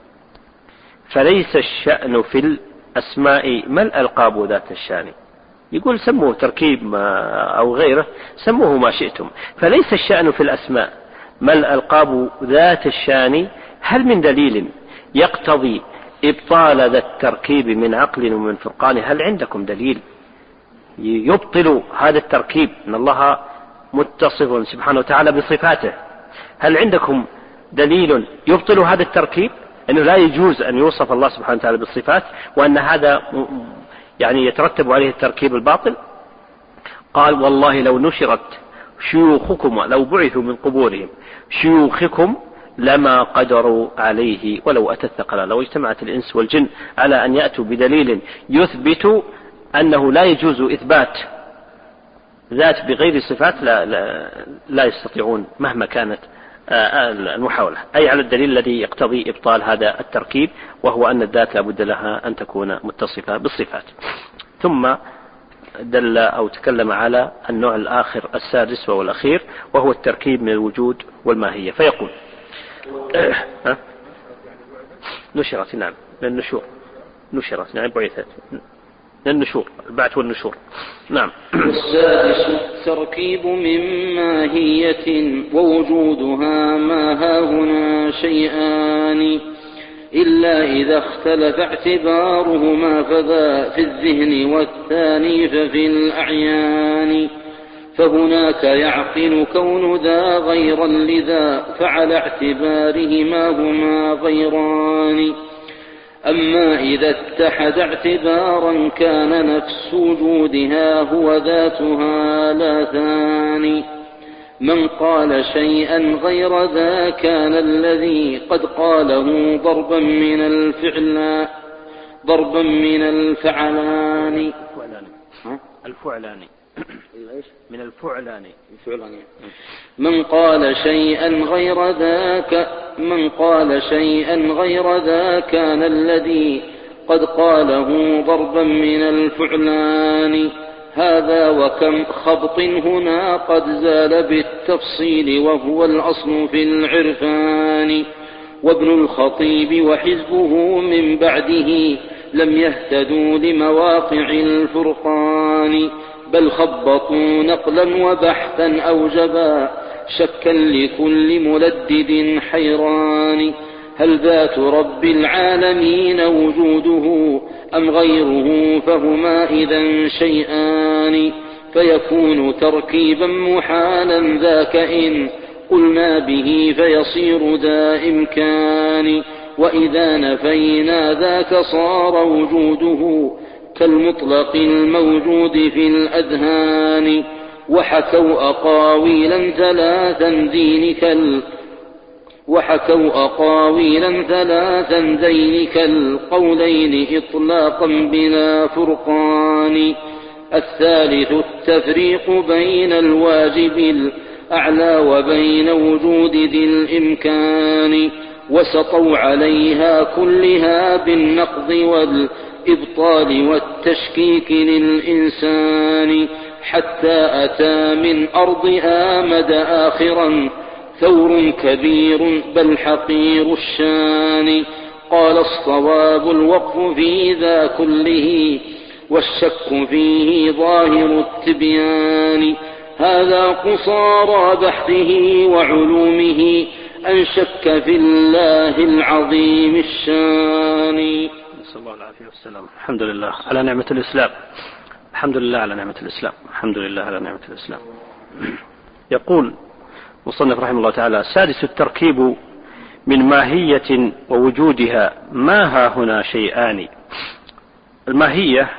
فليس الشأن في الأسماء ما الألقاب ذات الشان. يقول سموه تركيب أو غيره، سموه ما شئتم، فليس الشأن في الأسماء ما الألقاب ذات الشان. هل من دليل يقتضي إبطال ذا التركيب من عقل ومن فرقان؟ هل عندكم دليل يبطل هذا التركيب؟ إن الله متصف سبحانه وتعالى بصفاته، هل عندكم دليل يبطل هذا التركيب، أنه لا يجوز أن يوصف الله سبحانه وتعالى بالصفات، وأن هذا يعني يترتب عليه التركيب الباطل؟ قال: والله لو نشرت شيوخكم، لو بعثوا من قبورهم شيوخكم لما قدروا عليه ولو أتى الثقلان. لو اجتمعت الإنس والجن على أن يأتوا بدليل يثبت أنه لا يجوز إثبات ذات بغير صفات لا يستطيعون مهما كانت المحاولة، أي على الدليل الذي يقتضي إبطال هذا التركيب، وهو أن الذات لابد لها أن تكون متصفة بالصفات. ثم دل أو تكلم على النوع الآخر السادس وهو الأخير، وهو التركيب من الوجود والماهية. فيقول: نشرت، نعم، من النشور، نشرت، نعم، بعثت، النشور، البعث والنشور، نعم. والسادس التركيب من ماهية، ووجودها ما هاهنا شيئان، إلا إذا اختلف اعتبارهما فذا في الذهن، والثاني ففي الأعيان. فهناك يعقل كون ذا غيرا لذا، فعلى اعتبارهما هما غيران. أما إذا اتحد اعتبارا كان نفس وجودها هو ذاتها لا ثاني. من قال شيئا غير ذا كان الذي قد قاله ضربا من الفعلان. من الفعلان. من قال شيئا غير ذا كان الذي قد قاله ضربا من الفعلان. هذا وكم خبط هنا قد زال بالتفصيل، وهو الأصل في العرفان. وابن الخطيب وحزبه من بعده لم يهتدوا لمواقع الفرقان، بل خبطوا نقلا وبحثا أوجبا شكا لكل ملدد حيران. هل ذات رب العالمين وجوده أم غيره؟ فهما إذن شيئان، فيكون تركيبا محالا ذاك إن قلنا به، فيصير ذا إمكان. وإذا نفينا ذاك صار وجوده كالمطلق الموجود في الأذهان. وحكوا أقاويلا ثلاثا ذين كالقولين إطلاقا بلا فرقان. الثالث التفريق بين الواجب الأعلى وبين وجود ذي الإمكان. وسطوا عليها كلها بالنقض والإبطال والتشكيك للإنسان، حتى أتى من أرض آمد آخرا ثور كبير بل حقير الشان. قال الصواب الوقف في ذا كله والشك فيه ظاهر التبيان. هذا قصارى بحثه وعلومه أن شك في الله العظيم الشان. نسأل الله العافية والسلام. الحمد لله على نعمة الإسلام. الحمد لله على نعمة الإسلام. الحمد لله على نعمة الإسلام. يقول مصنف رحمه الله تعالى: السادس التركيب من ماهية ووجودها ما ها هنا شيئان. الماهية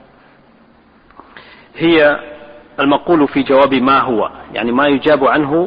هي المقول في جواب ما هو، يعني ما يجاب عنه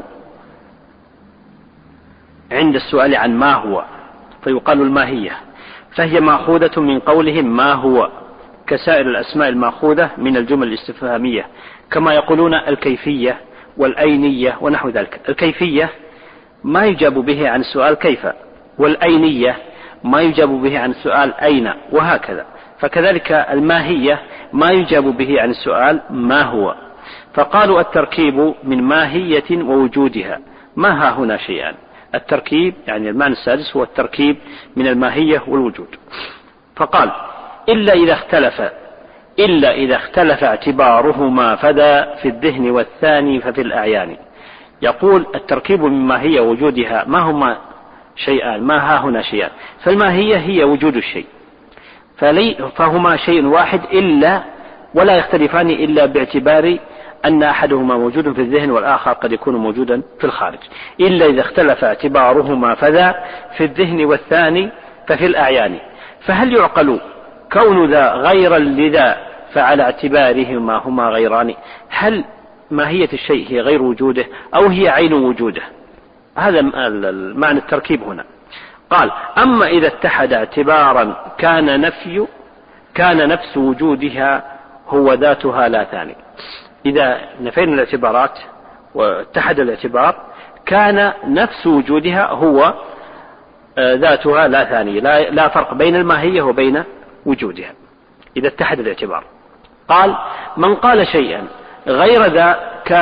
عند السؤال عن ما هو فيقال الماهية، فهي مأخوذة من قولهم ما هو، كسائر الأسماء المأخوذة من الجمل الاستفهامية، كما يقولون الكيفية والأينية ونحو ذلك. الكيفية ما يجاب به عن السؤال كيف، والأينية ما يجاب به عن السؤال أين، وهكذا. فكذلك الماهية ما يجاب به عن السؤال ما هو. فقالوا التركيب من ماهية ووجودها ما ها هنا شيئان. التركيب يعني المعنى السادس هو التركيب من الماهية والوجود. فقال: إلا إذا اختلف اعتبارهما فذا في الذهن والثاني ففي الأعيان. يقول التركيب من ماهية ووجودها ما هما شيئان، ما ها هنا شيئان. فالماهية هي وجود الشيء، فهما شيء واحد إلا ولا يختلفان إلا باعتبار أن أحدهما موجود في الذهن والآخر قد يكون موجودا في الخارج. إلا إذا اختلف اعتبارهما فذا في الذهن والثاني ففي الأعيان. فهل يعقل كون ذا غيرا لذا فعلى اعتبارهما هما غيران؟ هل ماهية الشيء هي غير وجوده أو هي عين وجوده؟ هذا معنى التركيب هنا. قال: أما إذا اتحد اعتبارا كان نفس وجودها هو ذاتها لا ثاني. إذا نفينا الاعتبارات واتحد الاعتبار كان نفس وجودها هو ذاتها لا ثاني، لا فرق بين الماهية وبين وجودها إذا اتحد الاعتبار. قال: من قال شيئا غير ذا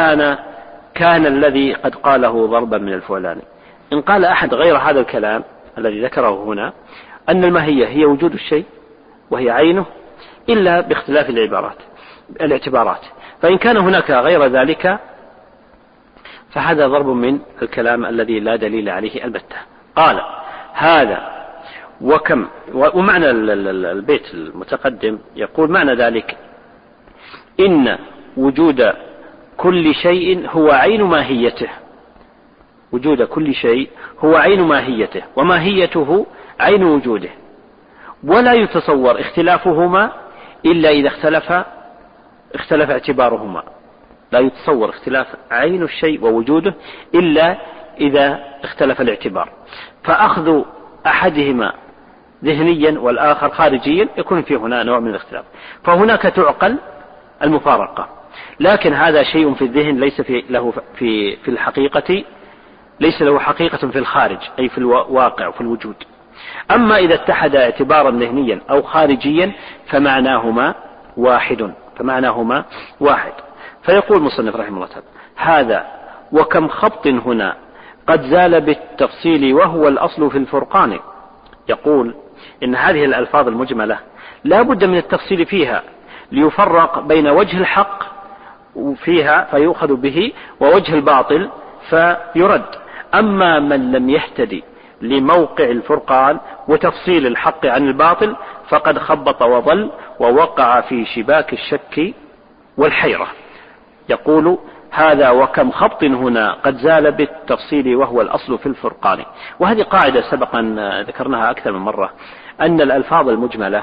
كان الذي قد قاله ضربا من الفعلان. إن قال أحد غير هذا الكلام الذي ذكره هنا أن الماهية هي وجود الشيء وهي عينه إلا باختلاف الاعتبارات، فإن كان هناك غير ذلك فهذا ضرب من الكلام الذي لا دليل عليه البتة. قال: هذا ومعنى البيت المتقدم يقول معنى ذلك إن وجود كل شيء هو عين ماهيته. وجود كل شيء هو عين ماهيته وماهيته عين وجوده، ولا يتصور اختلافهما إلا إذا اختلف اعتبارهما. لا يتصور اختلاف عين الشيء ووجوده إلا إذا اختلف الاعتبار، فأخذ أحدهما ذهنيا والآخر خارجيا يكون فيه هنا نوع من الاختلاف، فهناك تعقل المفارقة. لكن هذا شيء في الذهن ليس له في الحقيقة، ليس له حقيقة في الخارج أي في الواقع وفي الوجود. أما إذا اتحد اعتبارا ذهنيا أو خارجيا فمعناهما واحد. فيقول مصنف رحمه الله تعالى: هذا وكم خبط هنا قد زال بالتفصيل وهو الأصل في الفرقان. يقول إن هذه الألفاظ المجملة لا بد من التفصيل فيها ليفرق بين وجه الحق فيها فيؤخذ به ووجه الباطل فيرد. أما من لم يهتدي لموقع الفرقان وتفصيل الحق عن الباطل فقد خبط وضل ووقع في شباك الشك والحيرة. يقول: هذا وكم خبط هنا قد زال بالتفصيل وهو الأصل في الفرقان. وهذه قاعدة سبقا ذكرناها أكثر من مرة، أن الألفاظ المجملة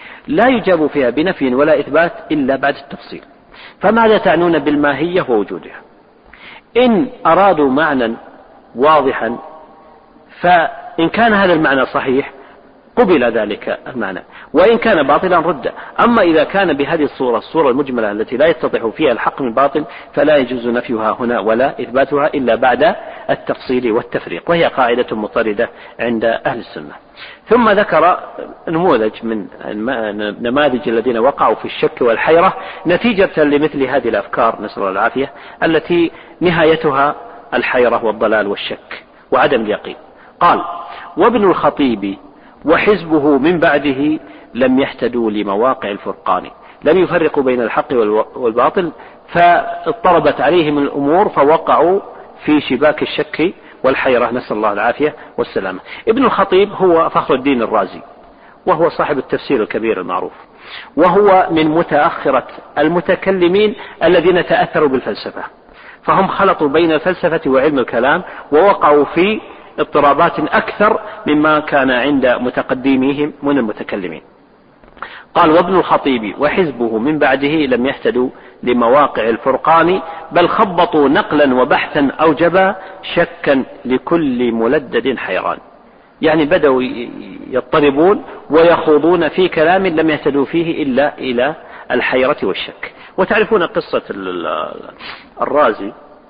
لا يجاب فيها بنفي ولا إثبات إلا بعد التفصيل. فماذا تعنون بالماهية ووجودها؟ إن أرادوا معنى واضحا فإن كان هذا المعنى صحيح قبل ذلك المعنى، وإن كان باطلا رد. أما إذا كان بهذه الصورة المجملة التي لا يتضح فيها الحق من الباطل فلا يجوز نفيها هنا ولا إثباتها إلا بعد التفصيل والتفريق، وهي قاعدة مضطردة عند أهل السنة. ثم ذكر نموذج من نماذج الذين وقعوا في الشك والحيرة نتيجة لمثل هذه الأفكار نسأل الله العافية التي نهايتها الحيرة والضلال والشك وعدم اليقين. قال: وابن الخطيب وحزبه من بعده لم يهتدوا لمواقع الفرقان، لم يفرقوا بين الحق والباطل، فاضطربت عليهم الأمور فوقعوا في شباك الشك والحيرة، نسأل الله العافية والسلامة. ابن الخطيب هو فخر الدين الرازي، وهو صاحب التفسير الكبير المعروف، وهو من متأخرة المتكلمين الذين تأثروا بالفلسفة، فهم خلطوا بين الفلسفة وعلم الكلام ووقعوا في اضطرابات أكثر مما كان عند متقدميهم من المتكلمين. قال: وابن الخطيب وحزبه من بعده لم يهتدوا لمواقع الفرقان، بل خبطوا نقلا وبحثا أوجبا شكا لكل ملدد حيران. يعني بدأوا يضطربون ويخوضون في كلام لم يهتدوا فيه إلا إلى الحيرة والشك. وتعرفون قصة الرازي،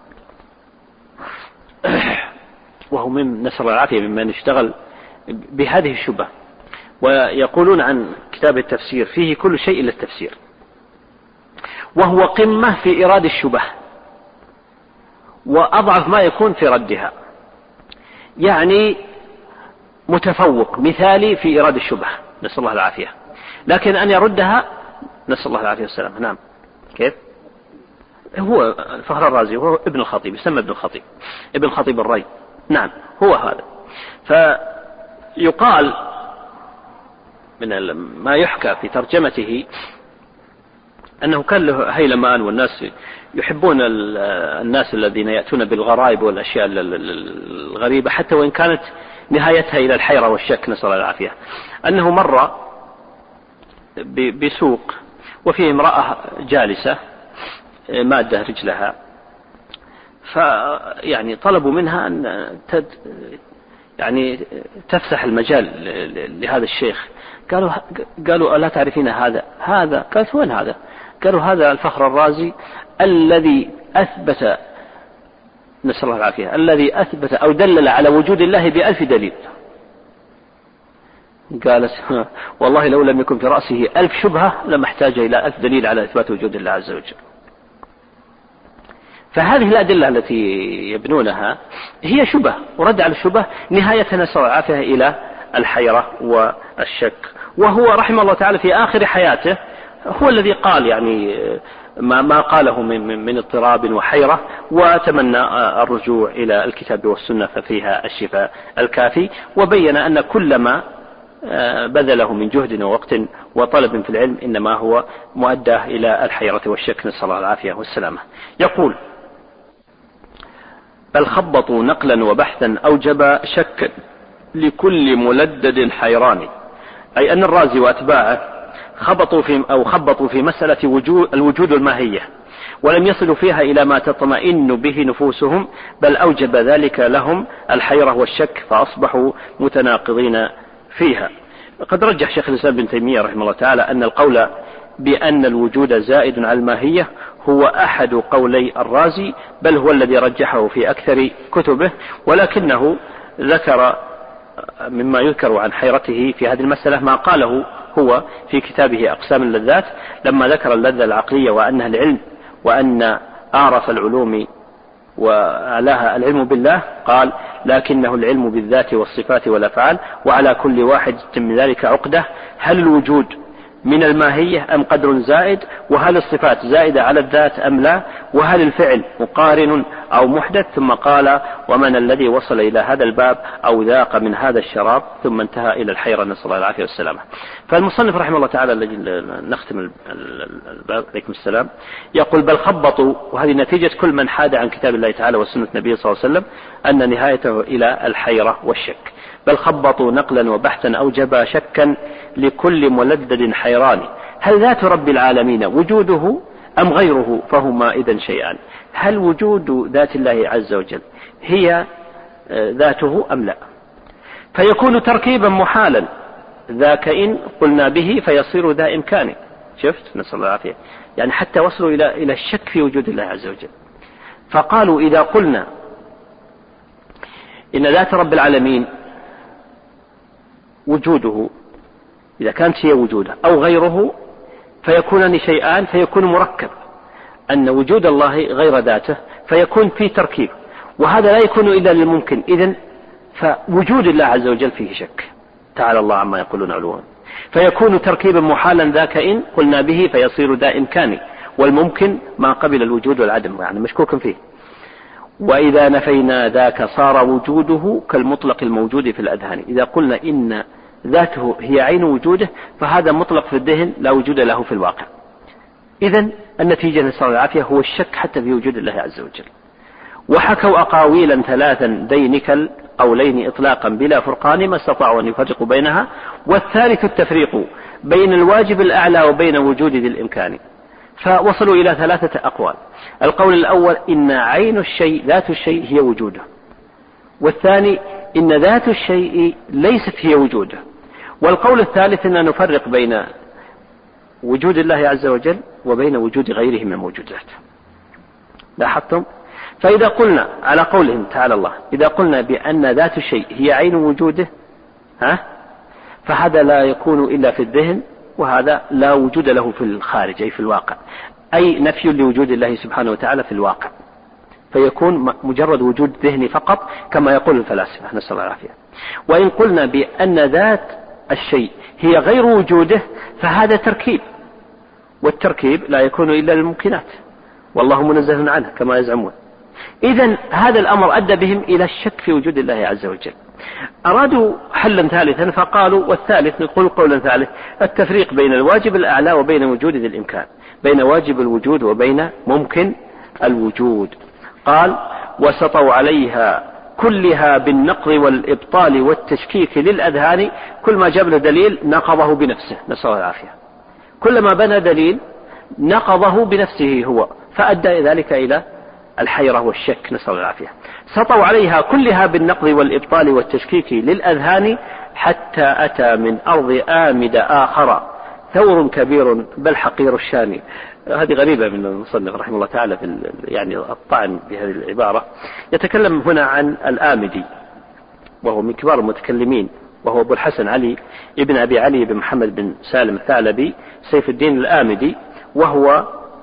وهو من نسأل الله العافية ممن اشتغل بهذه الشبهة، ويقولون عن كتاب التفسير فيه كل شيء إلا التفسير، وهو قمة في إيراد الشبه وأضعف ما يكون في ردها، يعني متفوق مثالي في إيراد الشبه نسأل الله العافية، لكن أن يردها نسأل الله العافية والسلام. نعم. كيف؟ هو الفخر الرازي، هو ابن الخطيب، يسمى ابن الخطيب، ابن الخطيب الري. نعم هو هذا. فيقال من ما يحكى في ترجمته أنه كان له هيلمان، والناس يحبون الناس الذين يأتون بالغرائب والأشياء الغريبة حتى وإن كانت نهايتها إلى الحيرة والشك نسأل الله العافية. أنه مر بسوق وفيه امرأة جالسة مادة رجلها، فيعني طلبوا منها أن يعني تفسح المجال لهذا الشيخ. قالوا ألا تعرفين هذا؟ قالت: وين هذا؟ قالوا: هذا الفخر الرازي الذي أثبت نسأل الله العافية الذي أثبت أو دلل على وجود الله ب1000 دليل. قالت: والله لو لم يكن في رأسه 1000 شبهة لما احتاج إلى 1000 دليل على إثبات وجود الله عز وجل. فهذه الأدلة التي يبنونها هي شبه، ورد على الشبه نهاية نسأل الله العافية إلى الحيرة والشك. وهو رحمه الله تعالى في آخر حياته هو الذي قال يعني ما قاله من اضطراب وحيرة، وتمنى الرجوع إلى الكتاب والسنة ففيها الشفاء الكافي، وبين أن كل ما بذله من جهد ووقت وطلب في العلم إنما هو مؤداه إلى الحيرة والشك نسأل الله العافية والسلامة. يقول: بل خبطوا نقلا وبحثا أوجب شك لكل ملدد حيران، أي أن الرازي وأتباعه خبطوا في مسألة الوجود الماهية، ولم يصلوا فيها إلى ما تطمئن به نفوسهم، بل أوجب ذلك لهم الحيرة والشك، فأصبحوا متناقضين فيها. قد رجح شيخ الإسلام ابن تيمية رحمه الله تعالى أن القول بأن الوجود زائد على الماهية هو أحد قولي الرازي، بل هو الذي رجحه في أكثر كتبه، ولكنه ذكر مما يذكر عن حيرته في هذه المسألة ما قاله هو في كتابه أقسام اللذات، لما ذكر اللذة العقلية وأنها العلم، وأن أعرف العلوم وأعلاها العلم بالله، قال: لكنه العلم بالذات والصفات والأفعال، وعلى كل واحد من ذلك عقدة، هل الوجود من الماهية أم قدر زائد؟ وهل الصفات زائدة على الذات أم لا؟ وهل الفعل مقارن أو محدث؟ ثم قال: ومن الذي وصل إلى هذا الباب أو ذاق من هذا الشراب؟ ثم انتهى إلى الحيرة نسأل الله العافية والسلامة. فالمصنف رحمه الله تعالى الذي نختم الباب عليكم السلام يقول: بل خبطوا، وهذه نتيجة كل من حاد عن كتاب الله تعالى وسنة النبي صلى الله عليه وسلم، أن نهايته إلى الحيرة والشك. بل خبطوا نقلا وبحثا أوجب شكا لكل ملدد حيران. هل ذات رب العالمين وجوده أم غيره؟ فهما إذن شيئان. هل وجود ذات الله عز وجل هي ذاته أم لا؟ فيكون تركيبا محالا، ذاك إن قلنا به فيصير ذا إمكان. شفت؟ نسأل الله العافية. يعني حتى وصلوا إلى الشك في وجود الله عز وجل. فقالوا إذا قلنا إن ذات رب العالمين وجوده، إذا كانت هي وجوده أو غيره، فيكونان شيئان، فيكون مركب، أن وجود الله غير ذاته فيكون في تركيب، وهذا لا يكون إلا للممكن. إذن فوجود الله عز وجل فيه شك، تعالى الله عما يقولون علوا. فيكون تركيبا محالا، ذاك إن قلنا به فيصير ذا إمكاني، والممكن ما قبل الوجود والعدم، يعني مشكوك فيه. وإذا نفينا ذاك صار وجوده كالمطلق الموجود في الأذهان. إذا قلنا إن ذاته هي عين وجوده فهذا مطلق في الذهن لا وجود له في الواقع. إذن النتيجة نسأل الله العافية هو الشك حتى في وجود الله عز وجل. وحكوا أقاويلا ثلاثا دينك القولين إطلاقا بلا فرقان، ما استطاعوا أن يفرقوا بينها. والثالث التفريق بين الواجب الأعلى وبين وجود ذي الإمكان. فوصلوا إلى ثلاثة أقوال. القول الأول إن عين الشيء ذات الشيء هي وجوده، والثاني إن ذات الشيء ليست هي وجوده، والقول الثالث أن نفرق بين وجود الله عز وجل وبين وجود غيره من الموجودات. لاحظتم؟ فإذا قلنا على قولهم تعالى الله، إذا قلنا بأن ذات الشيء هي عين وجوده فهذا لا يكون إلا في الذهن، وهذا لا وجود له في الخارج أي في الواقع، أي نفي لوجود الله سبحانه وتعالى في الواقع، فيكون مجرد وجود ذهني فقط كما يقول الفلاسفة نسأل الله العافية. وإن قلنا بأن ذات الشيء هي غير وجوده فهذا تركيب، والتركيب لا يكون إلا للممكنات، والله منزه عنه كما يزعمون. إذن هذا الأمر أدى بهم إلى الشك في وجود الله عز وجل. أرادوا حلا ثالثا فقالوا والثالث، نقول قولا ثالث، التفريق بين الواجب الأعلى وبين وجود ذي الإمكان، بين واجب الوجود وبين ممكن الوجود. قال وسطوا عليها كلها بالنقض والإبطال والتشكيك للأذهان. كل ما جاب له دليل نقضه بنفسه نسأل الله العافية، كلما بنى دليل نقضه بنفسه هو، فأدى ذلك إلى الحيرة والشك نسأل الله العافية. سطوا عليها كلها بالنقض والإبطال والتشكيك للأذهان، حتى أتى من أرض آمد آخر ثور كبير بل حقير الشان. هذه غريبة من المصنف رحمه الله تعالى في يعني الطعن بهذه العبارة. يتكلم هنا عن الآمدي، وهو من كبار المتكلمين، وهو أبو الحسن علي ابن أبي علي بن محمد بن سالم الثعلبي سيف الدين الآمدي، وهو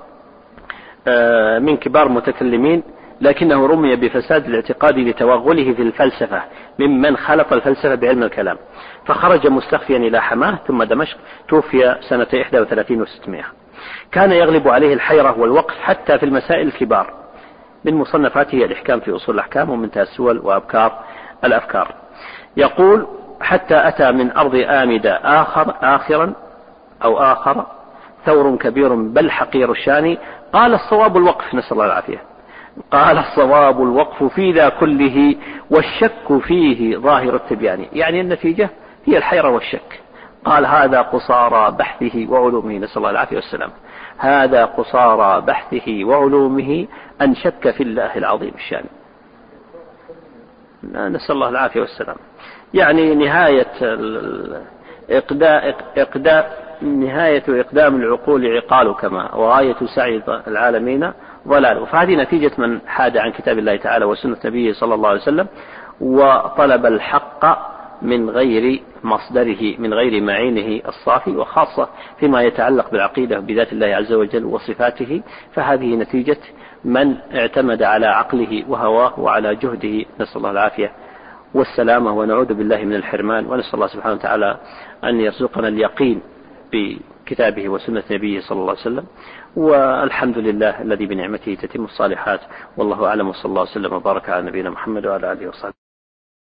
من كبار المتكلمين، لكنه رمي بفساد الاعتقاد لتوغله في الفلسفة، ممن خلط الفلسفة بعلم الكلام، فخرج مستخفيا إلى حماه ثم دمشق، توفي سنة 31 و600. كان يغلب عليه الحيرة والوقف حتى في المسائل الكبار. من مصنفاته الإحكام في أصول الأحكام، ومن تسول وأبكار الأفكار. يقول حتى أتى من أرض آمد آخر ثور كبير بل حقير الشان. قال الصواب الوقف نسأل الله العافية، قال الصواب الوقف في ذا كله والشك فيه ظاهر التبيان. يعني النتيجة هي الحيرة والشك. قال هذا قصارى بحثه وعلومه نسأل الله العافية والسلام، هذا قصارى بحثه وعلومه أن شك في الله العظيم الشان. نسأل الله العافية والسلام. يعني نهاية إقدام العقول عقال كما، وغاية سعي العالمين ضلال. فهذه نتيجة من حاد عن كتاب الله تعالى وسنة نبيه صلى الله عليه وسلم، وطلب الحق من غير مصدره، من غير معينه الصافي، وخاصة فيما يتعلق بالعقيدة بذات الله عز وجل وصفاته. فهذه نتيجة من اعتمد على عقله وهواه وعلى جهده نسأل الله العافية والسلامة، ونعوذ بالله من الحرمان. ونسأل الله سبحانه وتعالى أن يرزقنا اليقين بكتابه وسنة نبيه صلى الله عليه وسلم. والحمد لله الذي بنعمته تتم الصالحات، والله أعلم، وصلى الله وسلم وبارك على نبينا محمد وعلى آله وصحبه.